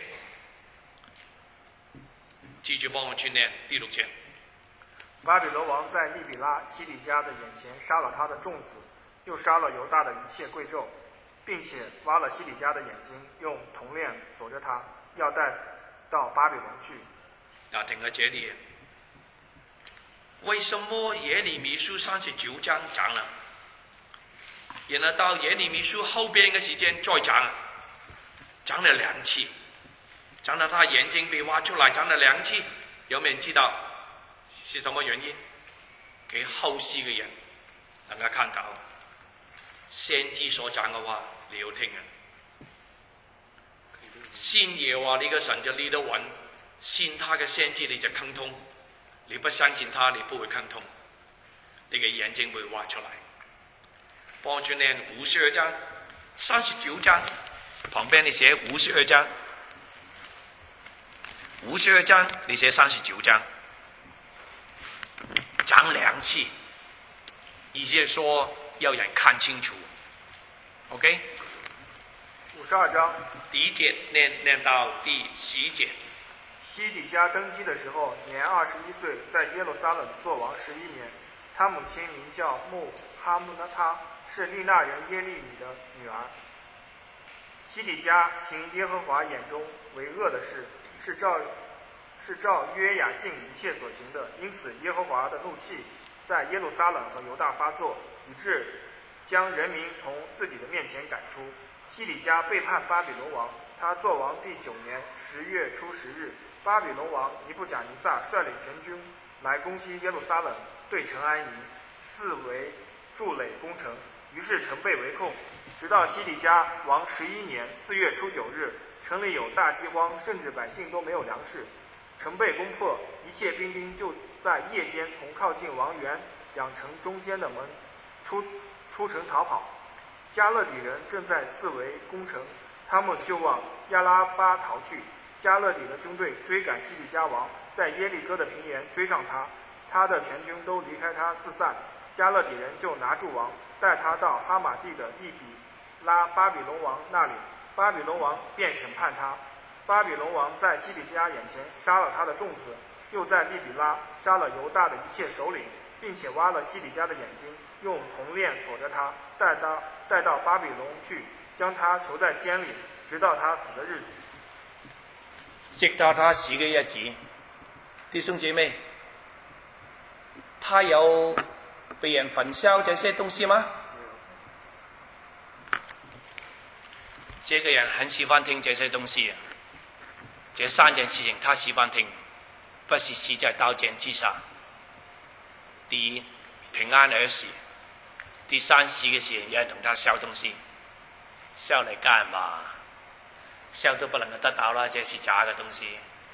繼續幫我去念第六節。 巴比倫王在利比拉西底家的眼前殺了他的眾子，又殺了猶大的一切貴胄，並且挖了西底家的眼睛，用銅鏈鎖着他，要帶到巴比倫去。 那停喺這裡，為什麼耶利米書三十九章講了，然後到耶利米書後邊嘅時間再講，講了兩次，講到他眼睛被挖出來，講了兩次，有沒有人知道是什麼原因？給後世嘅人能夠看到先知所講嘅話，你要聽啊！信耶和華你嘅神就立得穩，信他嘅先知你就亨通，你不相信他，你不會亨通，你嘅眼睛會挖出來。幫我去念五十二章、三十九章，旁邊你寫五十二章，五十二章你寫三十九章。講兩次，意思係說要人看清楚。OK， 五十二章第一節念念到第十一節。 西底家登基的時候，年二十一歲，在耶路撒冷作王十一年。他母親名叫穆哈穆納他，是利納人耶利米的女兒。西底家行耶和華眼中為惡的事，是照是照約雅敬一切所行的，因此耶和華的怒氣在耶路撒冷和猶大發作，以致將人民從自己的面前趕出。西底家背叛巴比倫王，他作王第九年十月初十日，巴比倫王尼布甲尼撒率領全軍來攻擊耶路撒冷，對城安營，四圍築壘攻城，於是城被圍控，直到西底家王十一年四月初九日，城裡有大饑荒，甚至百姓都沒有糧食。城被攻破，一切兵丁就在夜間從靠近王園兩城中間的門出出城逃跑。加勒底人正在四圍攻城，他們就往亞拉巴逃去。加勒底的軍隊追趕西底家王，在耶利哥的平原追上他，他的全軍都離開他四散。加勒底人就拿住王，帶他到哈馬地的利比拉巴比倫王那裡，巴比倫王便審判他。巴比倫王在西底家眼前殺了他的眾子，又在利比拉殺了猶大的一切首領，並且挖了西底家的眼睛，用銅鏈鎖着他，帶到帶到巴比倫去，將他囚在監裡，直到他死的日子。 直到他死嘅日子，弟兄姐妹，他有被人焚燒這些東西嗎？這個人很喜歡聽這些東西。這三件事情他喜歡聽，不是死在刀劍之下。第一，平安而死；第三，死嘅時候有人同他燒東西，燒嚟幹嘛？燒都不能夠得到啦，這是假嘅東西。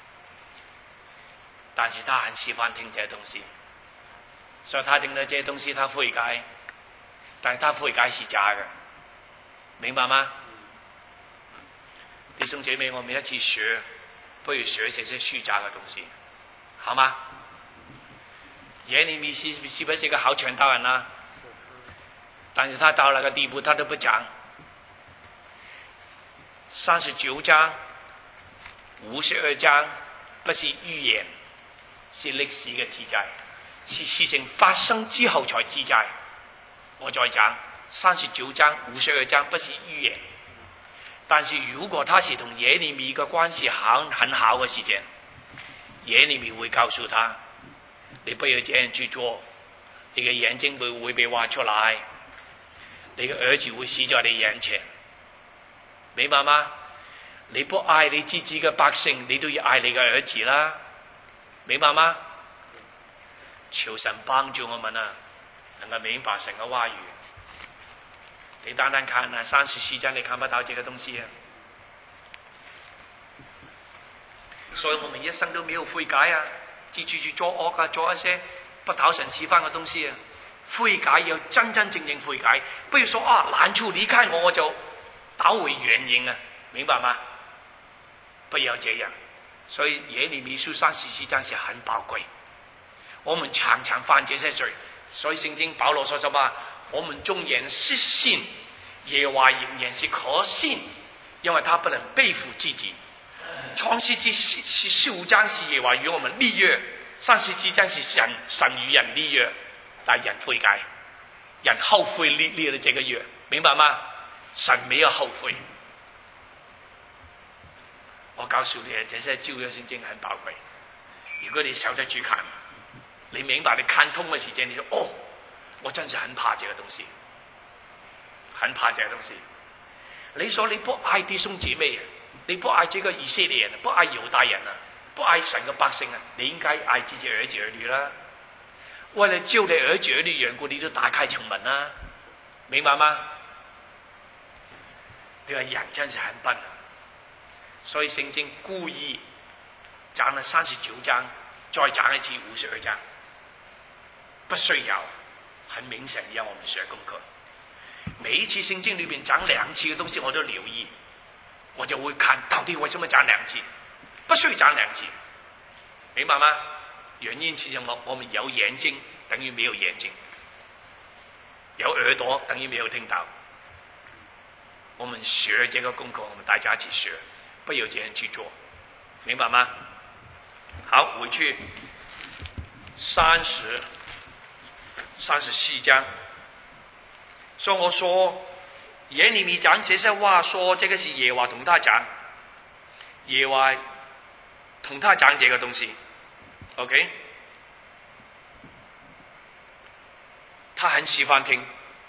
但是他很喜歡聽這些東西，所以他聽到這些東西他悔改，但係他悔改是假嘅，明白嗎？弟兄姐妹，我們一起學，不如學這些虛假嘅東西，好嗎？耶利米是是不是一個好傳道人啊？但是他到那個地步，他都不講。三十九章、五十二章不是預言， 是歷史嘅記載，是事情發生之後才記載。我再講三十九章、五十二章不是預言，但是如果他是同耶利米嘅關係很很好嘅時間，耶利米會告訴他：你不要這樣去做，你嘅眼睛會會被挖出來，你嘅兒子會死在你眼前，明白嗎？你不愛你自己嘅百姓，你都要愛你嘅兒子啦，明白嗎？求神幫助我們啊，能夠明白神嘅話語。你單單看啊，三十四章你看不到這個東西啊，所以我們一生都沒有悔改啊，只住住作惡啊，做一些不討神喜歡嘅東西啊。悔改要真真正正悔改，不要說啊難處離開我我就倒回原形啊，明白嗎？不要這樣。所以耶利米書三十四章是很寶貴。我們常常犯這些罪，所以聖經保羅說什麼？我們縱然失信，耶和華仍然是可信，因為他不能背負自己。創世記十十五章是耶和華與我們立約，三十四章是神神與人立約，但人悔改，人後悔立立了這個約，明白嗎？神沒有後悔。我告訴你，這些舊約聖經很寶貴。如果你曉得去看，你明白你看通嘅時間，你說哦，我真是很怕這個東西，很怕這個東西。你說你不愛弟兄姐妹，你不愛這個以色列人，不愛猶大人啊，不愛神嘅百姓啊，你應該愛自己兒子兒女啦。為了救你兒子兒女緣故，你都打開城門啦，明白嗎？你話人真是很笨啊！所以聖經故意講了三十九章，再講一次五十二章，不需要很明顯要我們學功課。每一次聖經裏面講兩次嘅東西我都留意，我就會看到底為什麼講兩次，不需要講兩次，明白嗎？原因是我我們有眼睛等於沒有眼睛，有耳朵等於沒有聽到。我們學這個功課，我們大家一起學，不要這樣去做，明白嗎？好，回去三十三十四章。所以我說耶利米講這些話，說這個是耶和華同他講，耶和華同他講這個東西 ，OK？ 他很喜歡聽。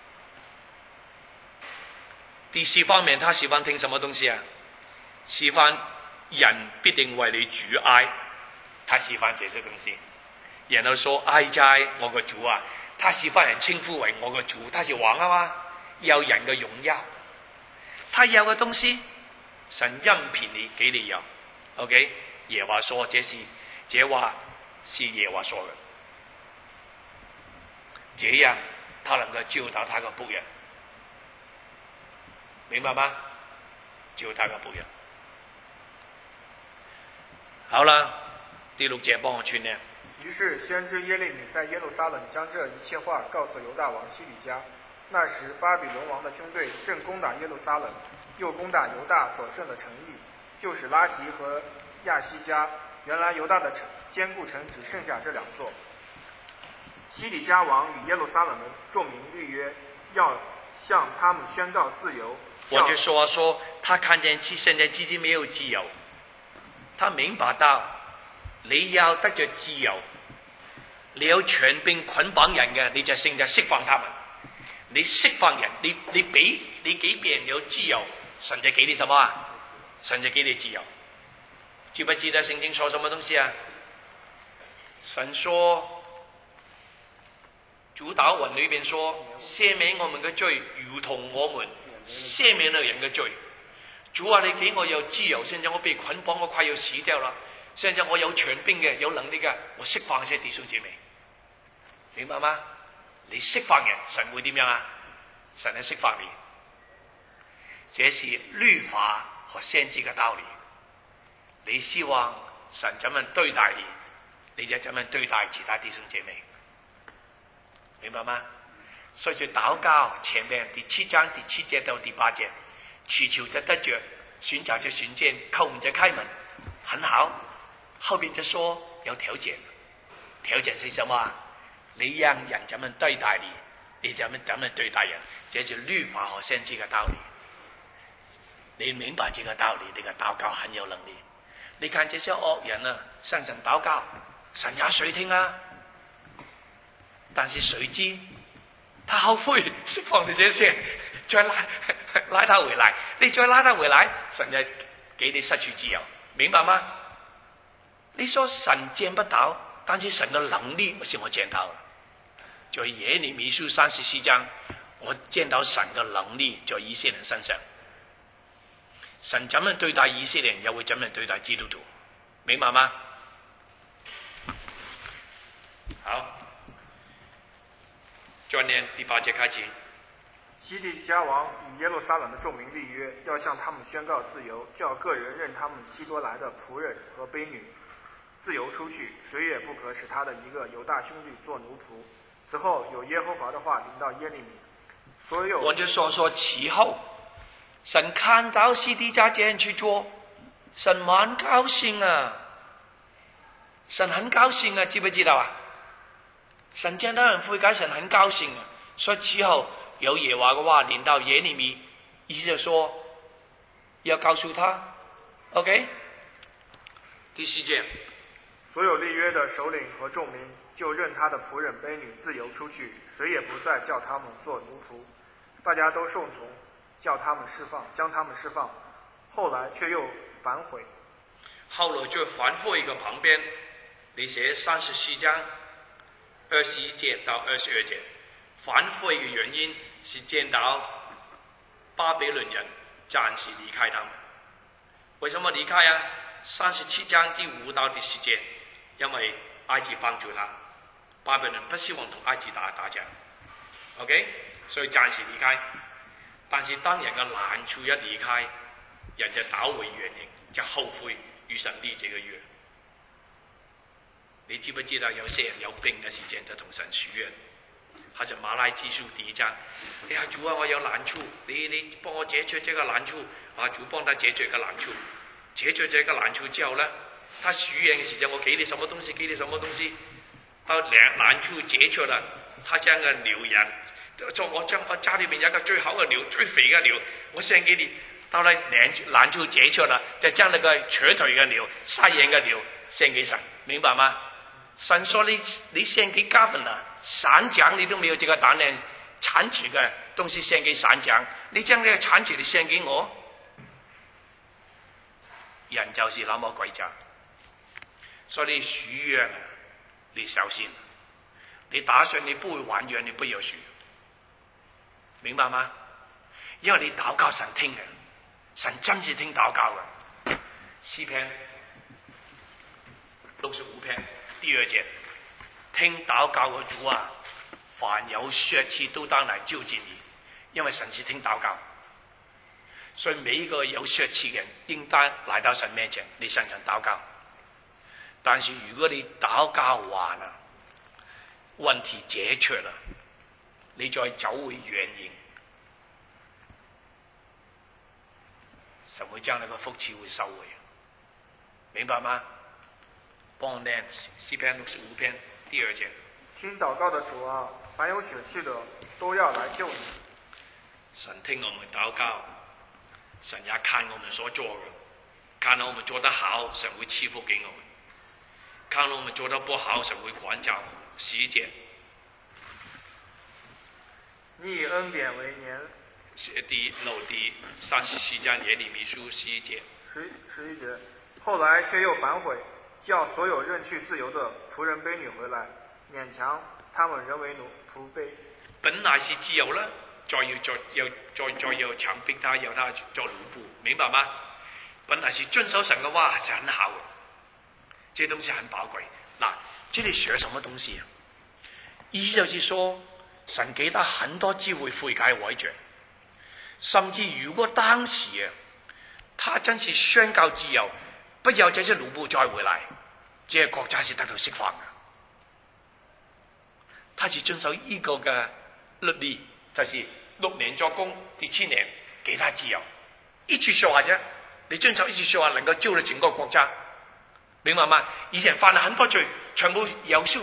第四方面，他喜歡聽什麼東西啊？喜歡人必定為你主哀，他喜歡這些東西。然後說哀哉，我個主啊！他喜歡人稱呼為我個主，他是王啊嘛，有人嘅榮耀。他有嘅東西，神恩偏你給你有。OK， 耶和華說這是，這話是耶和華說嘅，這樣他能夠教導他嘅僕人，明白嗎？教他嘅僕人。好啦，第六節幫我串呢。 於是先知耶利米在耶路撒冷將這一切話告訴猶大王西底家。那時巴比倫王的軍隊正攻打耶路撒冷，又攻打猶大所剩的城邑，就是拉吉和亞西加。原來猶大的城堅固城只剩下這兩座。西底家王與耶路撒冷的眾民立約，要向他們宣告自由。 我就說說他看見現在自己沒有自由，他明白到你要得着自由，你有權柄捆綁人嘅，你就現在釋放他們。你釋放人，你你俾你給別人有自由，神就給你什麼啊？神就給你自由。記不記得聖經說什麼東西啊？神說，主禱文裏邊說，赦免我們嘅罪，如同我們赦免了人嘅罪。主啊，你給我有自由，現在我被捆綁，我快要死掉啦。現在我有權柄嘅，有能力嘅，我釋放些弟兄姐妹，明白嗎？你釋放人，神會點樣啊？神係釋放你，這是律法和先知嘅道理。你希望神怎樣對待你，你就怎樣對待其他弟兄姐妹，明白嗎？所以禱告前面第七章第七節到第八節，祈求就得着，尋找就尋見，叩門就開門，很好。後邊就說有條件， 条件是什么？你让人怎么对待你，你怎么怎么对待人，这是律法和先知的道理。你明白这个道理，你的祷告很有能力。你看这些恶人啊，向神祷告，神也垂聽啊。但是誰知他後悔釋放你這些，再拉拉他回來，你再拉他回來，神就給你失去自由，明白嗎？你說神見不到，但是神的能力是我見到的。在耶利米書三十四章，我見到神的能力在以色列人身上。神怎麼對待以色列人，又會怎麼對待基督徒，明白嗎？好，再念第八節開始。 西底家王與耶路撒冷的眾民立約，要向他們宣告自由，叫個人任他們希多來的僕人和婢女自由出去，誰也不可使他的一個猶大兄弟做奴僕。此後有耶和華的話臨到耶利米，所有我就說說其後，神看到西底家這樣去做，神蠻高興啊，神很高興啊，知不知道啊？神見到人悔改，神很高興啊，所以此後有耶和華嘅話臨到耶利米，意思就說要告訴他 ，OK？ 第四節， 所有立約的首領和眾民就任他的僕人婢女自由出去，誰也不再叫他們做奴僕，大家都順從，叫他們釋放，將他們釋放。後來卻又反悔。 後來就反悔嘅旁邊，你寫三十四章二十一節到二十二節，反悔嘅原因是見到巴比倫人暫時離開他們。為什麼離開啊？三十七章第五到第十節，因為埃及幫助他，巴比倫不希望同埃及打打仗 ，OK， 所以暫時離開。但是當人嘅難處一離開，人就倒回原形，就後悔與神立這個約。你知不知道有些人有病嘅時間就同神許願？好似馬拉基書第一章，你話主啊，我有難處，你你幫我解決這個難處，啊主幫他解決個難處，解決這個難處之後呢，他許願嘅時候，我給你什麼東西，給你什麼東西，到兩難處解決了，他將個牛人，就我將我家裏面有一個最好嘅牛，最肥嘅牛，我獻給你。到了難難處解決了，就將那個瘸腿嘅牛、沙眼嘅牛獻給神，明白嗎？神說你你獻給 governor 省長，你都沒有這個膽量，產值嘅東西獻給省長，你將呢個產值你獻給我，人就是那麼詭詐。所以你許願，你小心，你打算你不會還願，你不要許，明白嗎？因為你禱告神聽嘅，神真是聽禱告嘅。詩篇六十五篇第二節，聽禱告嘅主啊，凡有血氣都當來就近你，因為神是聽禱告，所以每一個有血氣嘅人應當來到神面前，你向神禱告。但是如果你禱告完了，問題解決了，你再走回原形，神會將你個福氣會收回，明白嗎？幫我念詩篇六十五篇第二節。 聽禱告的主啊，凡有血氣的都要來救你。 神聽我們禱告，神也看我們所做的，看到我們做得好，神會賜福給我們；看到我們做得不好，神會管教我們。十一節。 你以恩典為年。 第六第三十四章耶利米書十一節。 十十一節，後來卻又反悔，叫所有任去自由的僕人婢女回來，勉強他們仍為奴僕婢。 本來是自由啦，再要再要再再要強迫他要他做奴僕，明白嗎？本來是遵守神嘅話是很好的，這東西很寶貴。嗱，這裏學什麼東西啊？意思就是說，神給他很多機會悔改改正，甚至如果當時啊，他真是宣告自由，不要這些奴僕再回來，這個國家是得到釋放的。他是遵守呢個嘅律例，就是六年作工，第七年給他自由，一句說話啫，你遵守一句說話能夠救了整個國家， 明白吗？以前犯了很多罪，全部饶恕。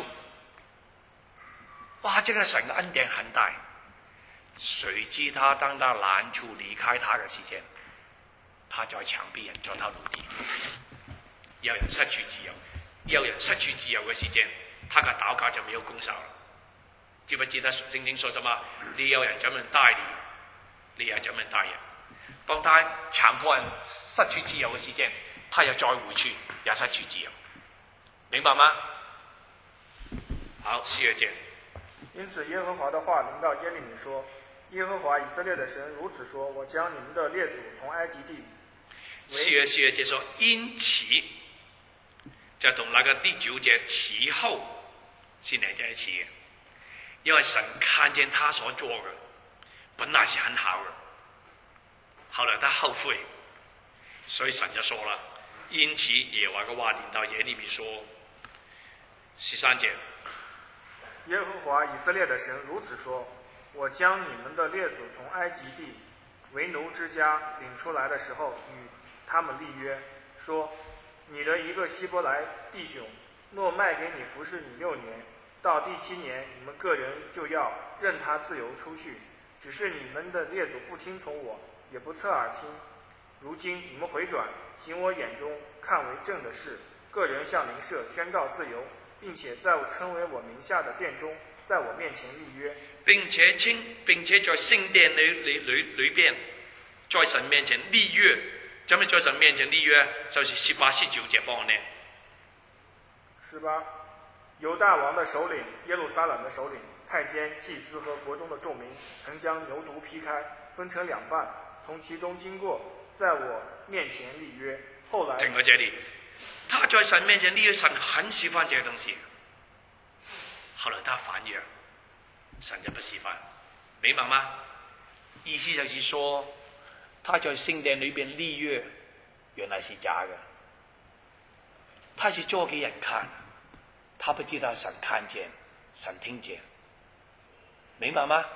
哇，这个神的恩典很大。谁知他当他难处离开他的时间，他在墙壁人做他奴隶。有人失去自由，有人失去自由嘅时间，他嘅祷告就没有功效了。知不知道圣经说什么？你有人怎么带你，你又怎么带人？当他强迫人失去自由嘅时间，他又再回去，也失去自由。明白吗？好，四二节。 因此，耶和华的话临到耶利米说：“耶和华以色列的神如此说：我将你们的列祖从埃及地。” 四二四二节说：“因此。”就同那个第九节其后是连在一起嘅，因为神看见他所做嘅本来是很好嘅，后来他后悔，所以神就说了，因此耶和华嘅话临到耶利米说，十三节， 耶和华以色列的神如此说：我将你们的列祖从埃及地为奴之家领出来的时候，与他们立约，说：你的一个希伯来弟兄，若卖给你服侍你六年，到第七年，你们个人就要任他自由出去。只是你们的列祖不听从我，也不侧耳听。如今你们回转，行我眼中看为正的事，个人向邻舍宣告自由，并且在我称为我名下的殿中，在我面前立约， 并且稱，並且在聖殿裏裏裏裏邊，在神面前立約。怎麼在神面前立約？就是十八、十九節幫我念。 十八，猶大王的首領耶路撒冷的首領、太監、祭司和國中的眾民，曾將牛犊劈開，分成兩半，從其中經過，在我面前立約。後來停喺這裡，他在神面前立約，神很喜歡這個東西。後來他反約，神就不喜歡，明白嗎？意思就是說，他在聖殿裏邊立約，原來是假的。他是做給人看，他不知道神看見，神聽見，明白嗎？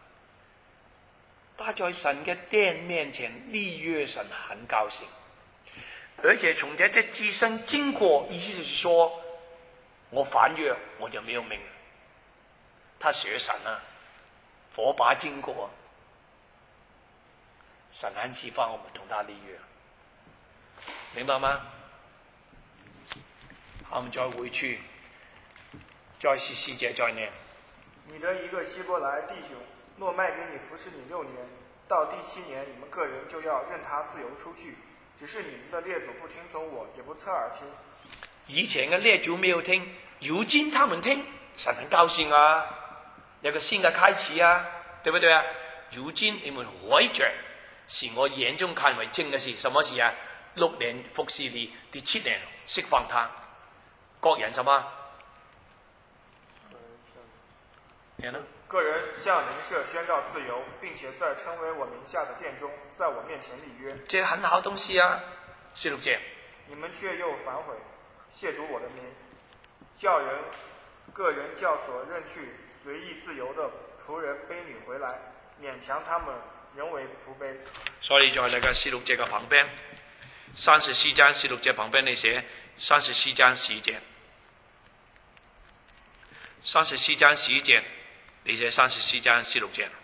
他在神嘅殿面前立約，神很高興，而且從這隻自身經過，意思就是說，我反約，我就沒有命。他學神啊，火把經過，神很喜歡我們同他立約，明白嗎？我們再回去，再十四節再念。 你的一個希伯來弟兄，若賣給你服侍你六年，到第七年，你們個人就要任他自由出去。只是你們的列祖不聽從我，也不側耳聽。 以前嘅列祖沒有聽，如今他們聽，神很高興啊，有個新嘅開始啊，對不對啊？如今你們回轉，是我眼中看為正嘅事，什麼事啊？六年服侍你，第七年釋放他，各人什麼？ 個人向鄰舍宣告自由，並且在稱為我名下的殿中，在我面前立約。 這很好東西啊！十六節， 你們卻又反悔，褻瀆我的名，叫人個人叫所認去隨意自由的僕人婢女回來，勉強他們人為僕婢。 所以在那個十六節嘅旁邊，三十四章十六節旁邊你寫三十四章十節，三十四章十節。你寫三十四章十六節，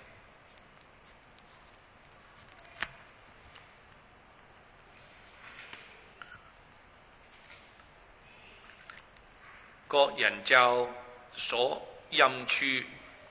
各人就所任處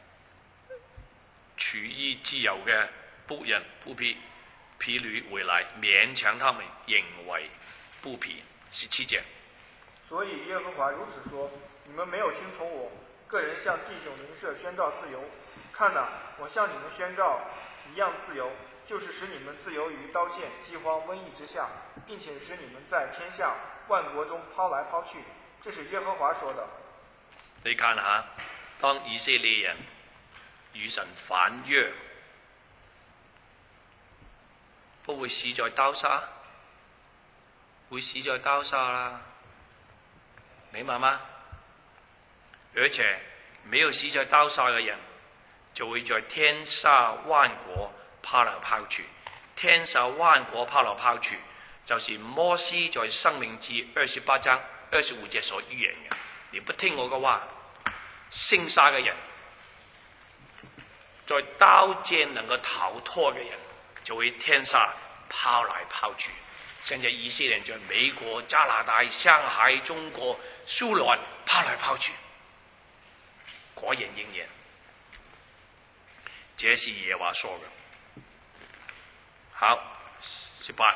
處於自由嘅僕人僕婢婢女回來，勉強他們仍為僕婢。十七節。 所以耶和華如此說：你們沒有聽從我。個人向弟兄鄰舍宣告自由，看哪，我向你們宣告一樣自由，就是使你們自由於刀劍、饑荒、瘟疫之下，並且使你們在天下萬國中拋來拋去。這是耶和華說的。 你看下，當以色列人與神反約，不會死在刀下，會死在刀下啦，明白嗎？而且沒有死在刀下嘅人，就會在天下萬國拋來拋去。天下萬國拋來拋去，就是摩西在申命記二十八章二十五节所预言嘅。你不聽我嘅話，生殺嘅人，在刀劍能夠逃脫嘅人，就會天下拋來拋去。現在以色列人在美國、加拿大、上海、中國、蘇聯拋來拋去，果然應驗。這是耶和華說嘅。好，十八。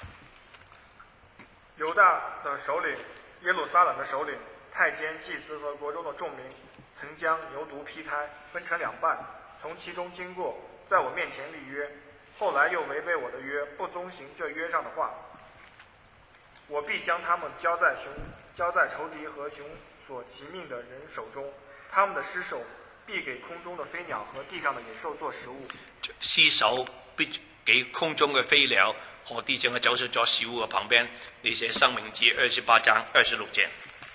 猶大的首領、耶路撒冷的首領、太監、祭司和國中的眾民，曾將牛犊劈開，分成兩半，從其中經過，在我面前立約。後來又違背我的約，不遵行這約上的話，我必將他們交在熊交在仇敵和熊所其命的人手中，他們的屍首必給空中的飛鳥和地上的野獸做食物。 屍首必給空中嘅飛鳥和地上嘅走獸做食物嘅旁邊，你寫申命記二十八章二十六節。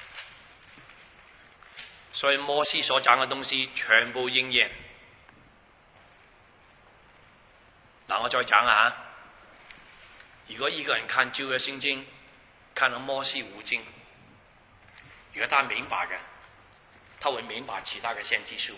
所以摩西所講嘅東西全部應驗。嗱，我再講下，如果一個人看舊約聖經，看到摩西五經，如果他明白嘅，他會明白其他嘅先知書。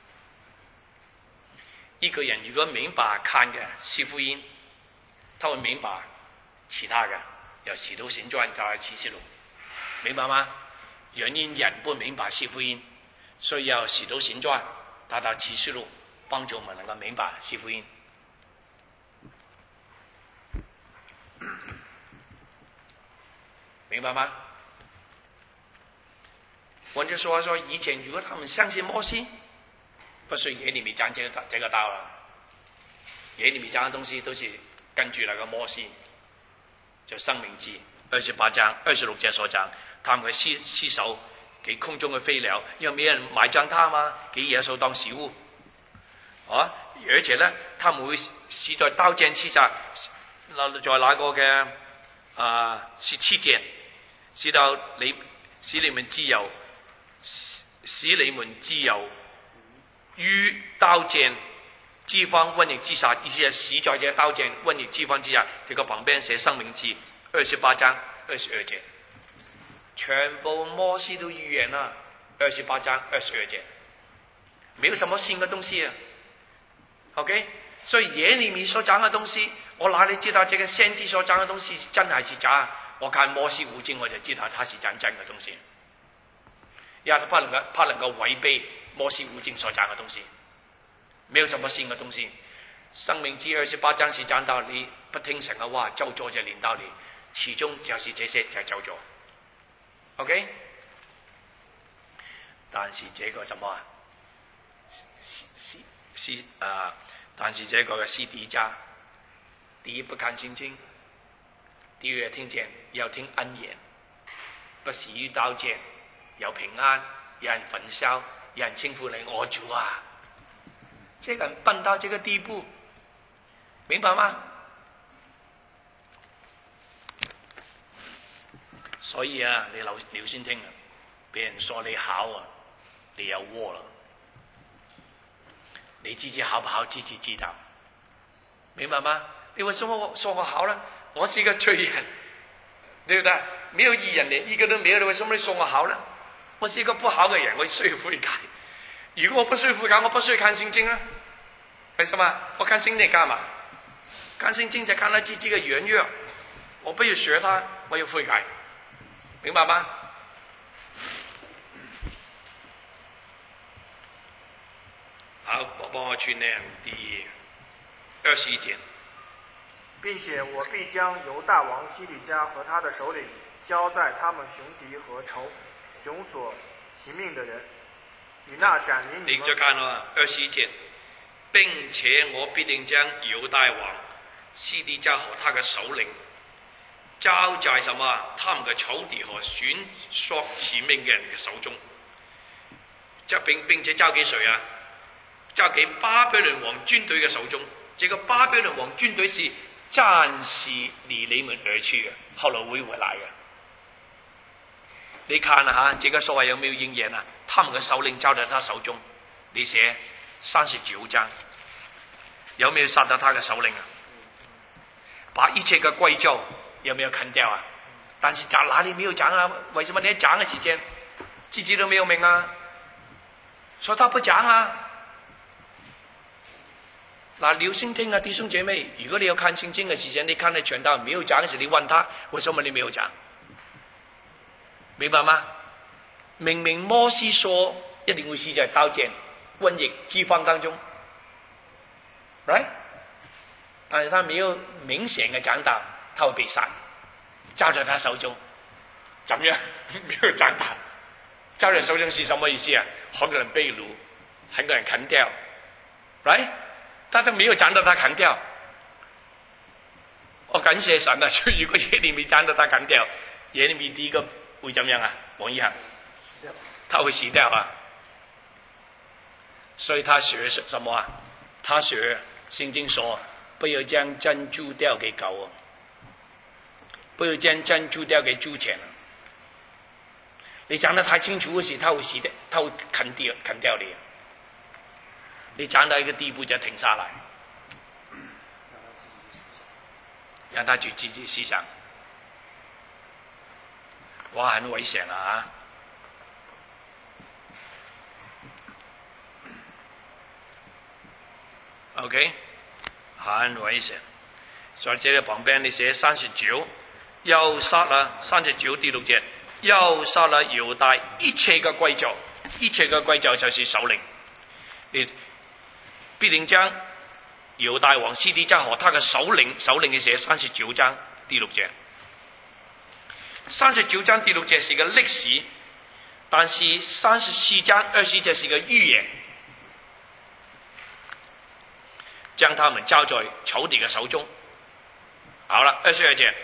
一個人如果明白看嘅四福音，他會明白其他嘅，由使徒行傳就係啟示錄，明白嗎？原因人不明白四福音，所以要使徒行傳打到啟示錄，幫助我們能夠明白四福音。明白嗎？我就說說以前如果他們相信摩西，不是耶利米講這個這個道了。耶利米講的東西都是根據那個摩西，就申命記二十八章二十六節所講，他們嘅屍屍首給空中嘅飛鳥，因為沒人埋葬他嘛，給野獸當食物。啊，而且呢，他們會死在刀劍之下，在那個嘅啊十七節，使到你使你們自由，使你們自由於刀劍、饑荒、瘟疫之下，意思係死在這刀劍、瘟疫、饑荒之下。這個旁邊寫申命記二十八章二十二節，全部摩西都預言啦。二十八章二十二節，沒有什麼新嘅東西啊。OK， 所以耶利米所講嘅東西，我哪裏知道這個先知所講嘅東西真還是假？我看摩西五經我就知道他是講真嘅東西，因為他不能夠不能夠違背摩西五經所講嘅東西，沒有什麼新嘅東西。申命記二十八章是講到你不聽神嘅話，咒詛就臨到你，其中就是這些就咒詛。OK， 但是這個什麼啊？是是是啊！但是這個嘅司底家，第一不看聖經，第二聽見要聽恩言，不死於刀劍，有平安，有人焚燒，有人稱呼你我主啊！這個人笨到這個地步，明白嗎？所以啊，你留留心聽啊，別人說你好啊，你有禍了。你自己好不好自己知道，明白嗎？你為什麼我說我好了？我是一個罪人，對不對？沒有義人，連一個都沒有，為什麼你說我好了？我是一個不好的人，我需要悔改。如果我不需要悔改，我不需要看聖經啊？為什麼？我看聖經幹嘛？看聖經就看他自己的軟弱，我不要學他，我要悔改，明白嗎？好，我幫我去念第二十一節， 並且我必將猶大王西底家和他的首領交在他們雄敵和仇熊所其命的人，與那斬臨你們。 你再看啊，二十一節，並且我必定將猶大王西底家和他嘅首領交在什麼？他們嘅仇敵和選索其命嘅人嘅手中。即並並且交給誰啊？交給巴比倫王軍隊嘅手中，這個巴比倫王軍隊是暫時離你們而去嘅，後來會回來嘅。你看下，這個所謂有沒有應驗啊？他們嘅首領交在他手中，你寫三十九章，有沒有殺到他嘅首領啊？把一切嘅貴胄有沒有砍掉啊？ 但是讲哪里没有讲啊？为什么连讲的时间自己都没有明啊？说他不讲啊？那留心听啊，弟兄姐妹，如果你要看圣经的时间，你看到全道没有讲的时，你问他为什么你没有讲？明白吗？明明摩西说一定会死在刀剑、瘟疫、饥荒当中 ，right？ 但是他没有明显的讲到他会被杀，交在他手中，怎么样？没有讲到，交在手中是什么意思啊？很多人被掳，很多人砍掉 ，right？ 但他没有讲到他砍掉。我感謝神啊！如果耶利米講到他砍掉，耶利米第一個會怎樣啊？王一恒，他會死掉啊！所以他學什麼啊？他學聖經說，不要將珍珠掉給狗，不要將珍珠掉給豬前。你講得太清楚嘅時，他會死的，他會砍掉砍掉你。你講到一個地步就停下來。讓他去自己思想，哇，很危險啊！ OK， 很危險。在這個旁邊你寫三十九，又殺了三十九第六節，又殺了猶大一切嘅貴族，一切嘅貴族就是首領。你必定將猶大王西底家和他嘅首領，首領你寫三十九章第六節。三十九章第六節是個歷史，但是三十四章二十節是個預言，將他們交在仇敵嘅手中。好了，二十二節，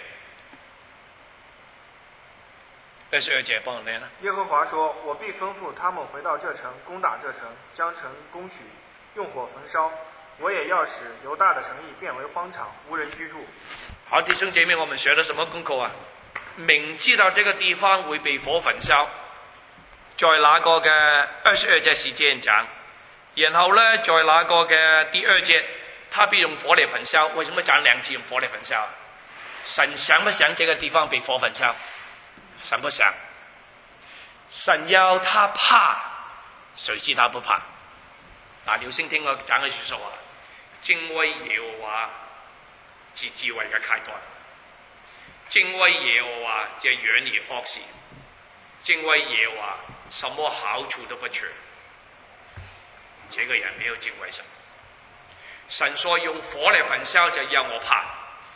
二十二節幫我念啦。 耶和華說：我必吩咐他們回到這城，攻打這城，將城攻取，用火焚燒。我也要使猶大的城邑變為荒場，無人居住。 好，弟兄姐妹，我們學了什麼功課啊？明知道這個地方會被火焚燒，在那個嘅二十二節是這樣講，然後呢，在那個嘅第二節，他必用火嚟焚燒。為什麼講兩次用火嚟焚燒？神想不想這個地方被火焚燒？神不想。神要他怕，誰知他不怕？嗱，留心聽我講嘅說話，敬畏耶和華是智慧嘅開端。敬畏耶和華就遠離惡事，敬畏耶和華什麼好處都不缺。這個人沒有敬畏神。神說用火嚟焚燒就讓我怕。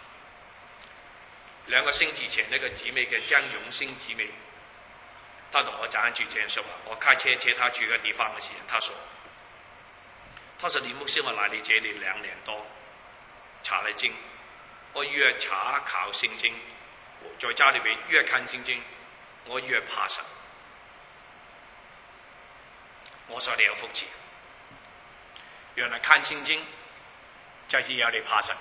兩個星期前，那個姊妹嘅江永星姊妹，她同我講一句這樣說話。我開車車她去個地方嘅時候，她說：他說李牧師，我來你這裡兩年多，查了經，我越查考聖經，在家裡邊越看聖經，我越怕神。我說你有福氣，原來看聖經就是要你怕神。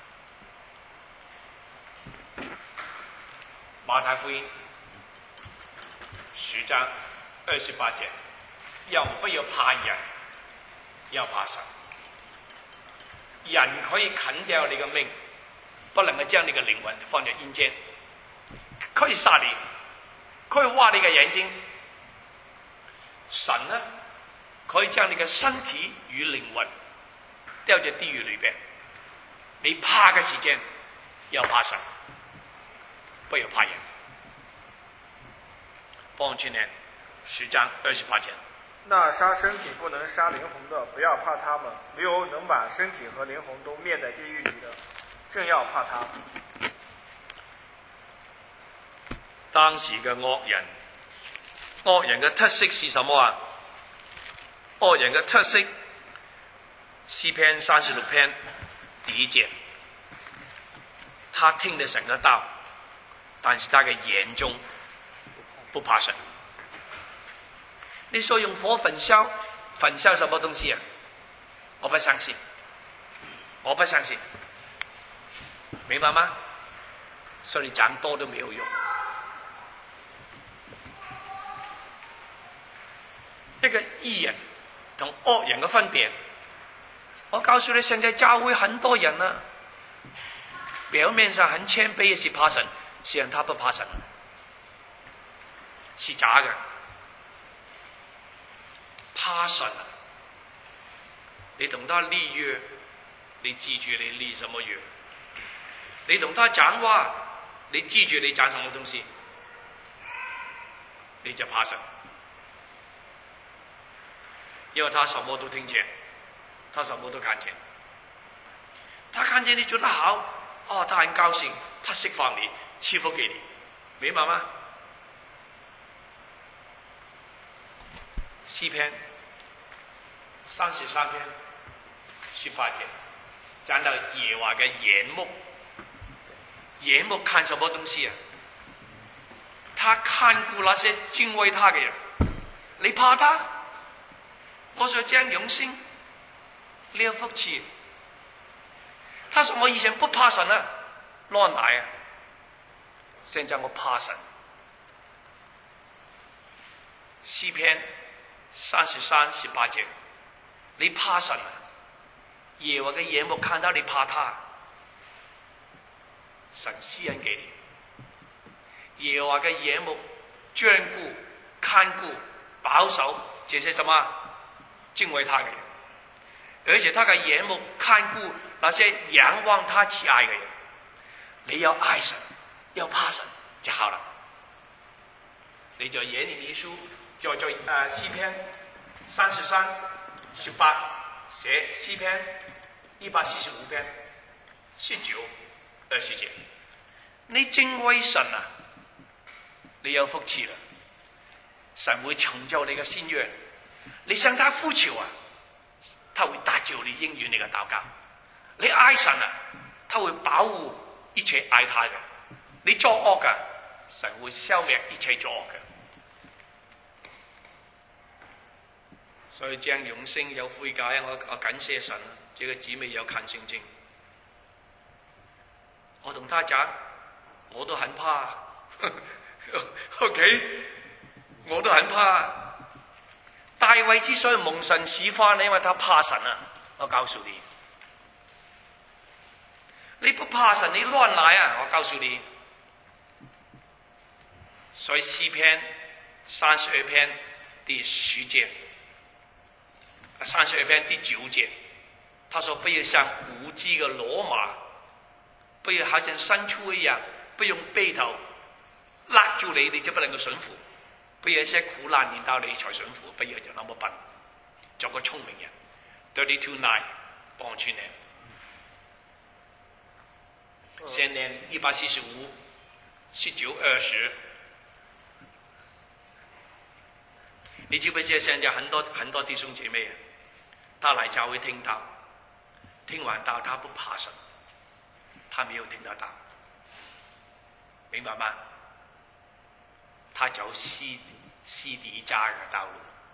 馬太福音十章二十八節，要不要怕人？要怕神。人可以砍掉你嘅命，不能夠將你嘅靈魂放在陰間。可以殺你，可以挖你嘅眼睛。神呢，可以將你嘅身體與靈魂掉在地獄裏邊。你怕嘅時間要怕神，不要怕人。幫我去念十章二十八節。 那殺身體不能殺靈魂的，不要怕他們；留能把身體和靈魂都滅在地獄裏的，正要怕他。 當時嘅惡人，惡人嘅特色是什麼啊？惡人嘅特色，詩篇三十六篇第一節，他聽得神嘅道，但是他嘅眼中不怕神。你說用火焚燒，焚燒什麼東西啊？我不相信，我不相信，明白嗎？所以你講多都沒有用。一個義人同惡人嘅分別，我告訴你，現在教會很多人啊，表面上很謙卑，是怕神，實際上他不怕神。 是假嘅。怕神啊！你同他立约，你记住你立什么约？你同他讲话，你记住你讲什么东西？你就怕神，因为他什么都听见，他什么都看见。他看见你做得好，哦，他很高兴，他释放你，赐福给你，明白吗？诗篇三十三篇十八节，讲到耶和华嘅眼目，眼目看什么东西啊？他看顾那些敬畏他嘅人，你怕他？我说这样永生，你有福气。他说我以前不怕神啊，乱来啊，现在我怕神。诗篇三十三十八节，你怕神啊？耶和华嘅眼目看到你怕他，神施恩给你。耶和华嘅眼目眷顾、看顾、保守这些什么敬畏他嘅人，而且他嘅眼目看顾那些仰望他慈爱嘅人。你要爱神，要怕神就好了。你就耶利米书，就就呃诗篇三十三十八写诗篇一百四十五篇十九二十节，你敬畏神啊，你有福气了。神会成就你嘅心愿，你向他呼求啊，他会答救你，应允你嘅祷告。你爱神啊，他会保护一切爱他嘅。你作恶嘅，神会消灭一切作恶嘅。所以將永生有悔改，我我感謝神，這個姊妹有看聖經。我同他講，我都很怕，OK， 我都很怕。大衛之所以蒙神喜歡，因為他怕神啊！我告訴你，你不怕神，你亂來啊！我告訴你，所以詩篇三十二篇第十節。三十二篇第九节，他说：“不要像无知嘅骡马，不要好像牲畜一样，不用背頭勒住你，你就不能夠順服；不要一些苦難臨到你才順服，不要就那麼笨，做個聰明人。” thirty-two nine 幫助你。先年一百四十五、十九、二十。你知不知現在很多很多弟兄姐妹啊，他來教會聽道，聽完道他不怕神，他沒有聽到道，明白嗎？他走私私底渣嘅道路，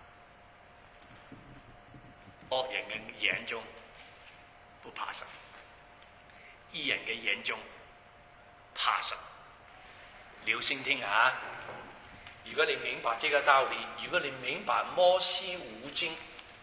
惡人嘅眼中不怕神，義人嘅眼中怕神。留心聽啊！如果你明白這個道理，如果你明白摩西五經、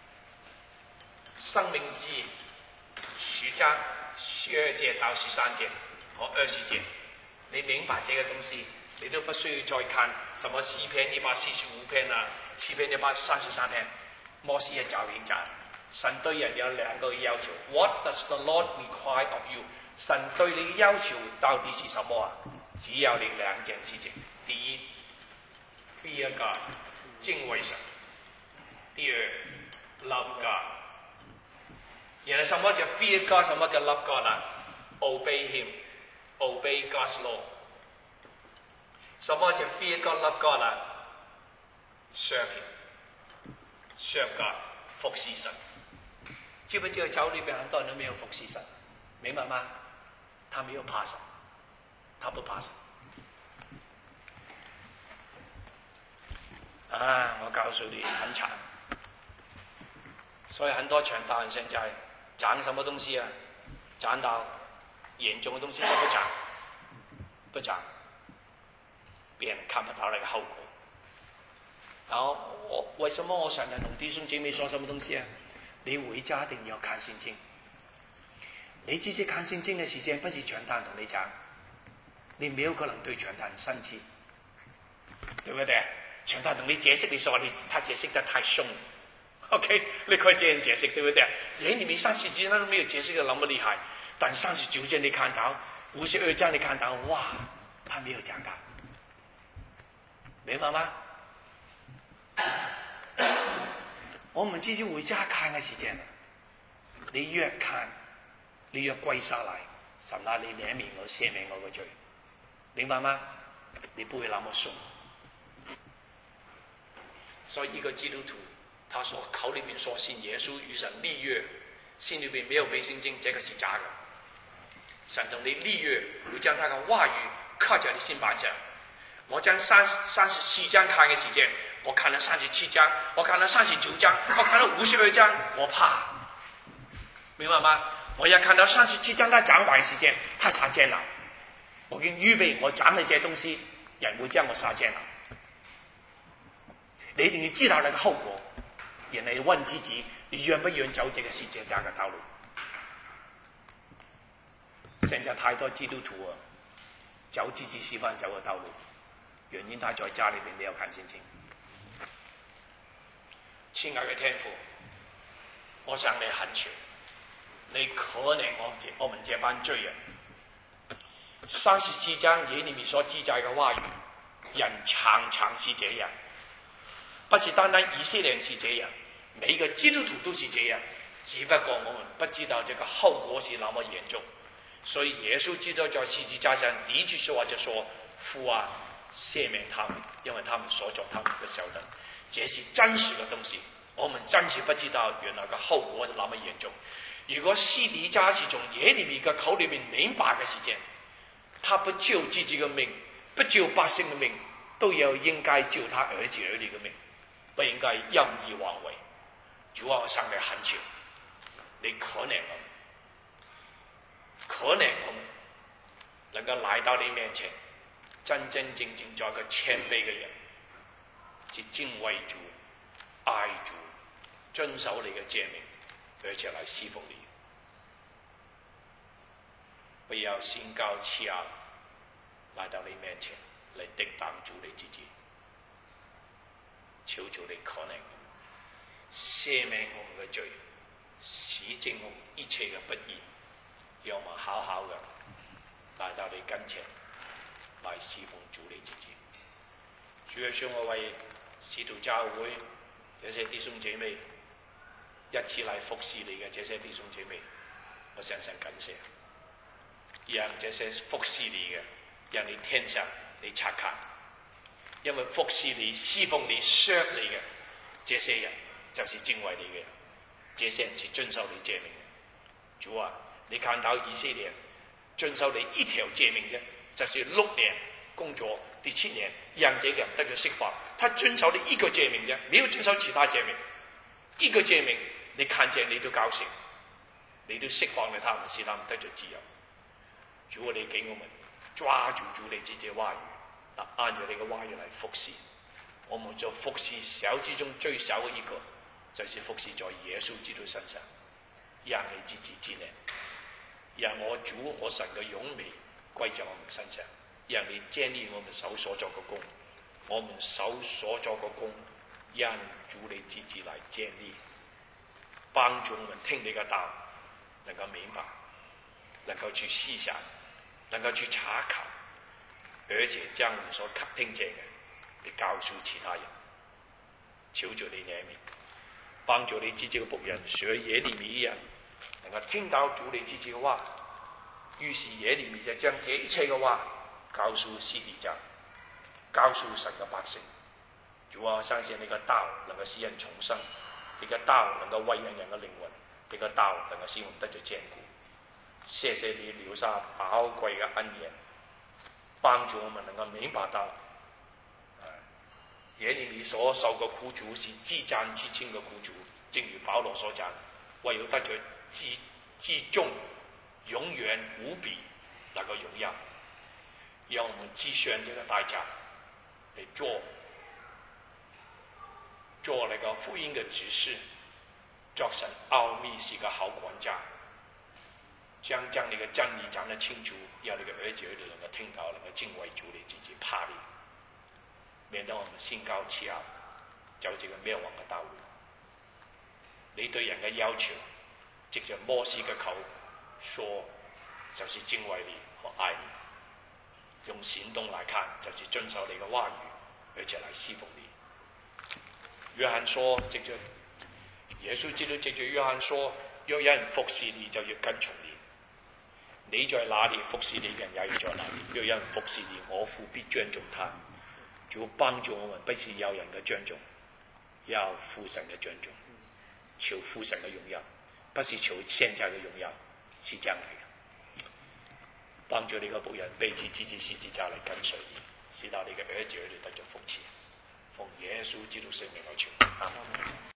生命記十章十二節到十三節和二十節，你明白這個東西，你都不需要再看什麼詩篇一百四十五篇啊，詩篇一百三十三篇。摩西嘅教練就係神對人有兩個要求 ，What does the Lord require of you？ 神對你嘅要求到底是什麼啊？只有你兩件事情，第一。Fear God， 敬畏神。第二 ，Love God。原來什麼叫 Fear God？ 什麼叫 Love God 啊 ？Obey Him，Obey God's law。什麼叫 Fear God、Love God 啊 ？Serve Him，Serve God， 服侍神。知不知道教裏邊很多人都沒有服侍神，明白嗎？他沒有怕神，他不怕神。啊！我告訴你，很慘。所以很多傳道人現在講什麼東西啊？講到嚴重的東西都不講，不講，別人看不到那個後果。然後我為什麼我常常同弟兄姐妹說什麼東西啊？你回家一定要看聖經。你知唔知看聖經嘅時間不是傳道人同你講，你沒有可能對傳道人生氣，對不對？ 请他同你解释，你说你他解释得太凶 ，OK？ 你可以这样解释，对不对？耶利米三十七章都没有解释的那么厉害，但三十九章你看到，五十二章你看到，哇，他没有讲到，明白吗？我們至少回家看嘅時間，你越看，你越跪下來，神啊，你憐憫我，赦免我嘅罪，明白嗎？你不會那麼兇。所以一個基督徒，他所口裏面所信耶穌與神立約，心裏面沒有背信經，這個是假嘅。神同你立約，會將他嘅話語刻在你心板上。我將三三十四章看嘅時間。我看了三十七章，我看了三十九章，我看了五十二章，我怕，明白嗎？我要看到三十七章他講完時間，他殺箭了。我已經預備我講的這些東西，人會將我殺箭了。你一定要知道那個後果，然後問自己，你願不願走這個世界這個道路？現在太多基督徒啊，走自己喜歡走的道路，原因他在家裏面沒有看聖經。親愛嘅天父，我向你懇求，你可憐我這我們這班罪人。三十四章耶利米所記載嘅話語，人常常是這樣，不是單單以色列人是這樣，每個基督徒都是這樣，只不過我們不知道這個後果是那麼嚴重。所以耶穌基督在十字架上第一句說話就說：父啊，赦免他們，因為他們所作他們不曉得。這是真實的東西，我們真是不知道原來個後果是那麼嚴重。如果西底家是從耶利米嘅口裏面明白嘅時間，他不救自己嘅命，不救百姓嘅命，都要應該救他兒子兒女嘅命，不應該任意妄為。主啊，我向你懇求，你可憐我們，可憐我們，能夠來到你面前，真真正正做一個謙卑嘅人。是敬畏主、愛主、遵守你嘅誡命，而且來侍奉你。不要心高氣傲，來到你面前來抵擋主你自己。求主你可憐我們，赦免我們嘅罪，洗淨我們一切嘅不義，讓我們好好嘅來到你跟前，來侍奉主你自己。主要想我為使徒教會這些弟兄姐妹一起來服侍你嘅這些弟兄姐妹，我深深感謝，讓這些服侍你嘅，讓你天上你察看，因為服侍你、侍奉你、serve你嘅這些人，就是敬畏你嘅人，這些人是遵守你誡命嘅。主啊，你看到以色列遵守你一條誡命嘅，就是六年工作，第七年讓這個人得咗釋放。他遵守你一個誡命啫，沒有遵守其他誡命。一個誡命，你看見你都高興，你都釋放了他們，使他們得咗自由。主啊，你給我們抓住主你自己嘅話語，按照你嘅話語嚟服侍。我們做服侍小之中最小嘅一個，就是服侍在耶穌基督身上，讓你自己知念，讓我主我神嘅榮美歸在我們身上，讓你建立我們手所做嘅工。我們手所做嘅工，讓主你自己來建立，幫助我們聽你嘅道，能夠明白，能夠去思想，能夠去查考，而且將我們所聽見嘅，你告訴其他人，求主你憐憫，幫助你自己嘅僕人學耶利米一樣，能夠聽到主你自己嘅話，於是耶利米就將這一切嘅話告訴西底家。告訴神嘅百姓，主啊，相信你嘅道能夠使人重生，你嘅道能夠餵養人嘅靈魂，你嘅道能夠使我們得咗堅固。謝謝你留下寶貴嘅恩言，幫助我們能夠明白到，耶利米所受嘅苦楚是至暫至輕嘅苦楚，正如保羅所講，為要得咗至至終永遠無比那個榮耀，讓我們支上這個代價。嚟做做那個福音嘅指示，作神奧秘是個好管家，將將你嘅真理講得清楚，讓你嘅兒子兒女能夠聽到，能夠敬畏主你自己怕你。 免得我们心高气傲，走这个灭亡的道路。你对人的要求，藉着摩西的口说，就是敬畏你和爱你；用行动来看，就是遵守你的话语，而且来侍奉你。约翰说，藉着耶稣基督藉着约翰说，若有人服侍你，就要跟從你。你在哪里服侍你嘅人，也要在哪里。若有人服侍你，我父必尊重他。主幫助我們，不是有人嘅尊重，要父神嘅尊重，求父神嘅榮耀，不是求現在嘅榮耀，是這樣嚟嘅。幫助你嘅僕人背起自己十字架嚟跟隨你，使到你嘅兒子兒女得着福氣。奉耶穌基督聖名來求。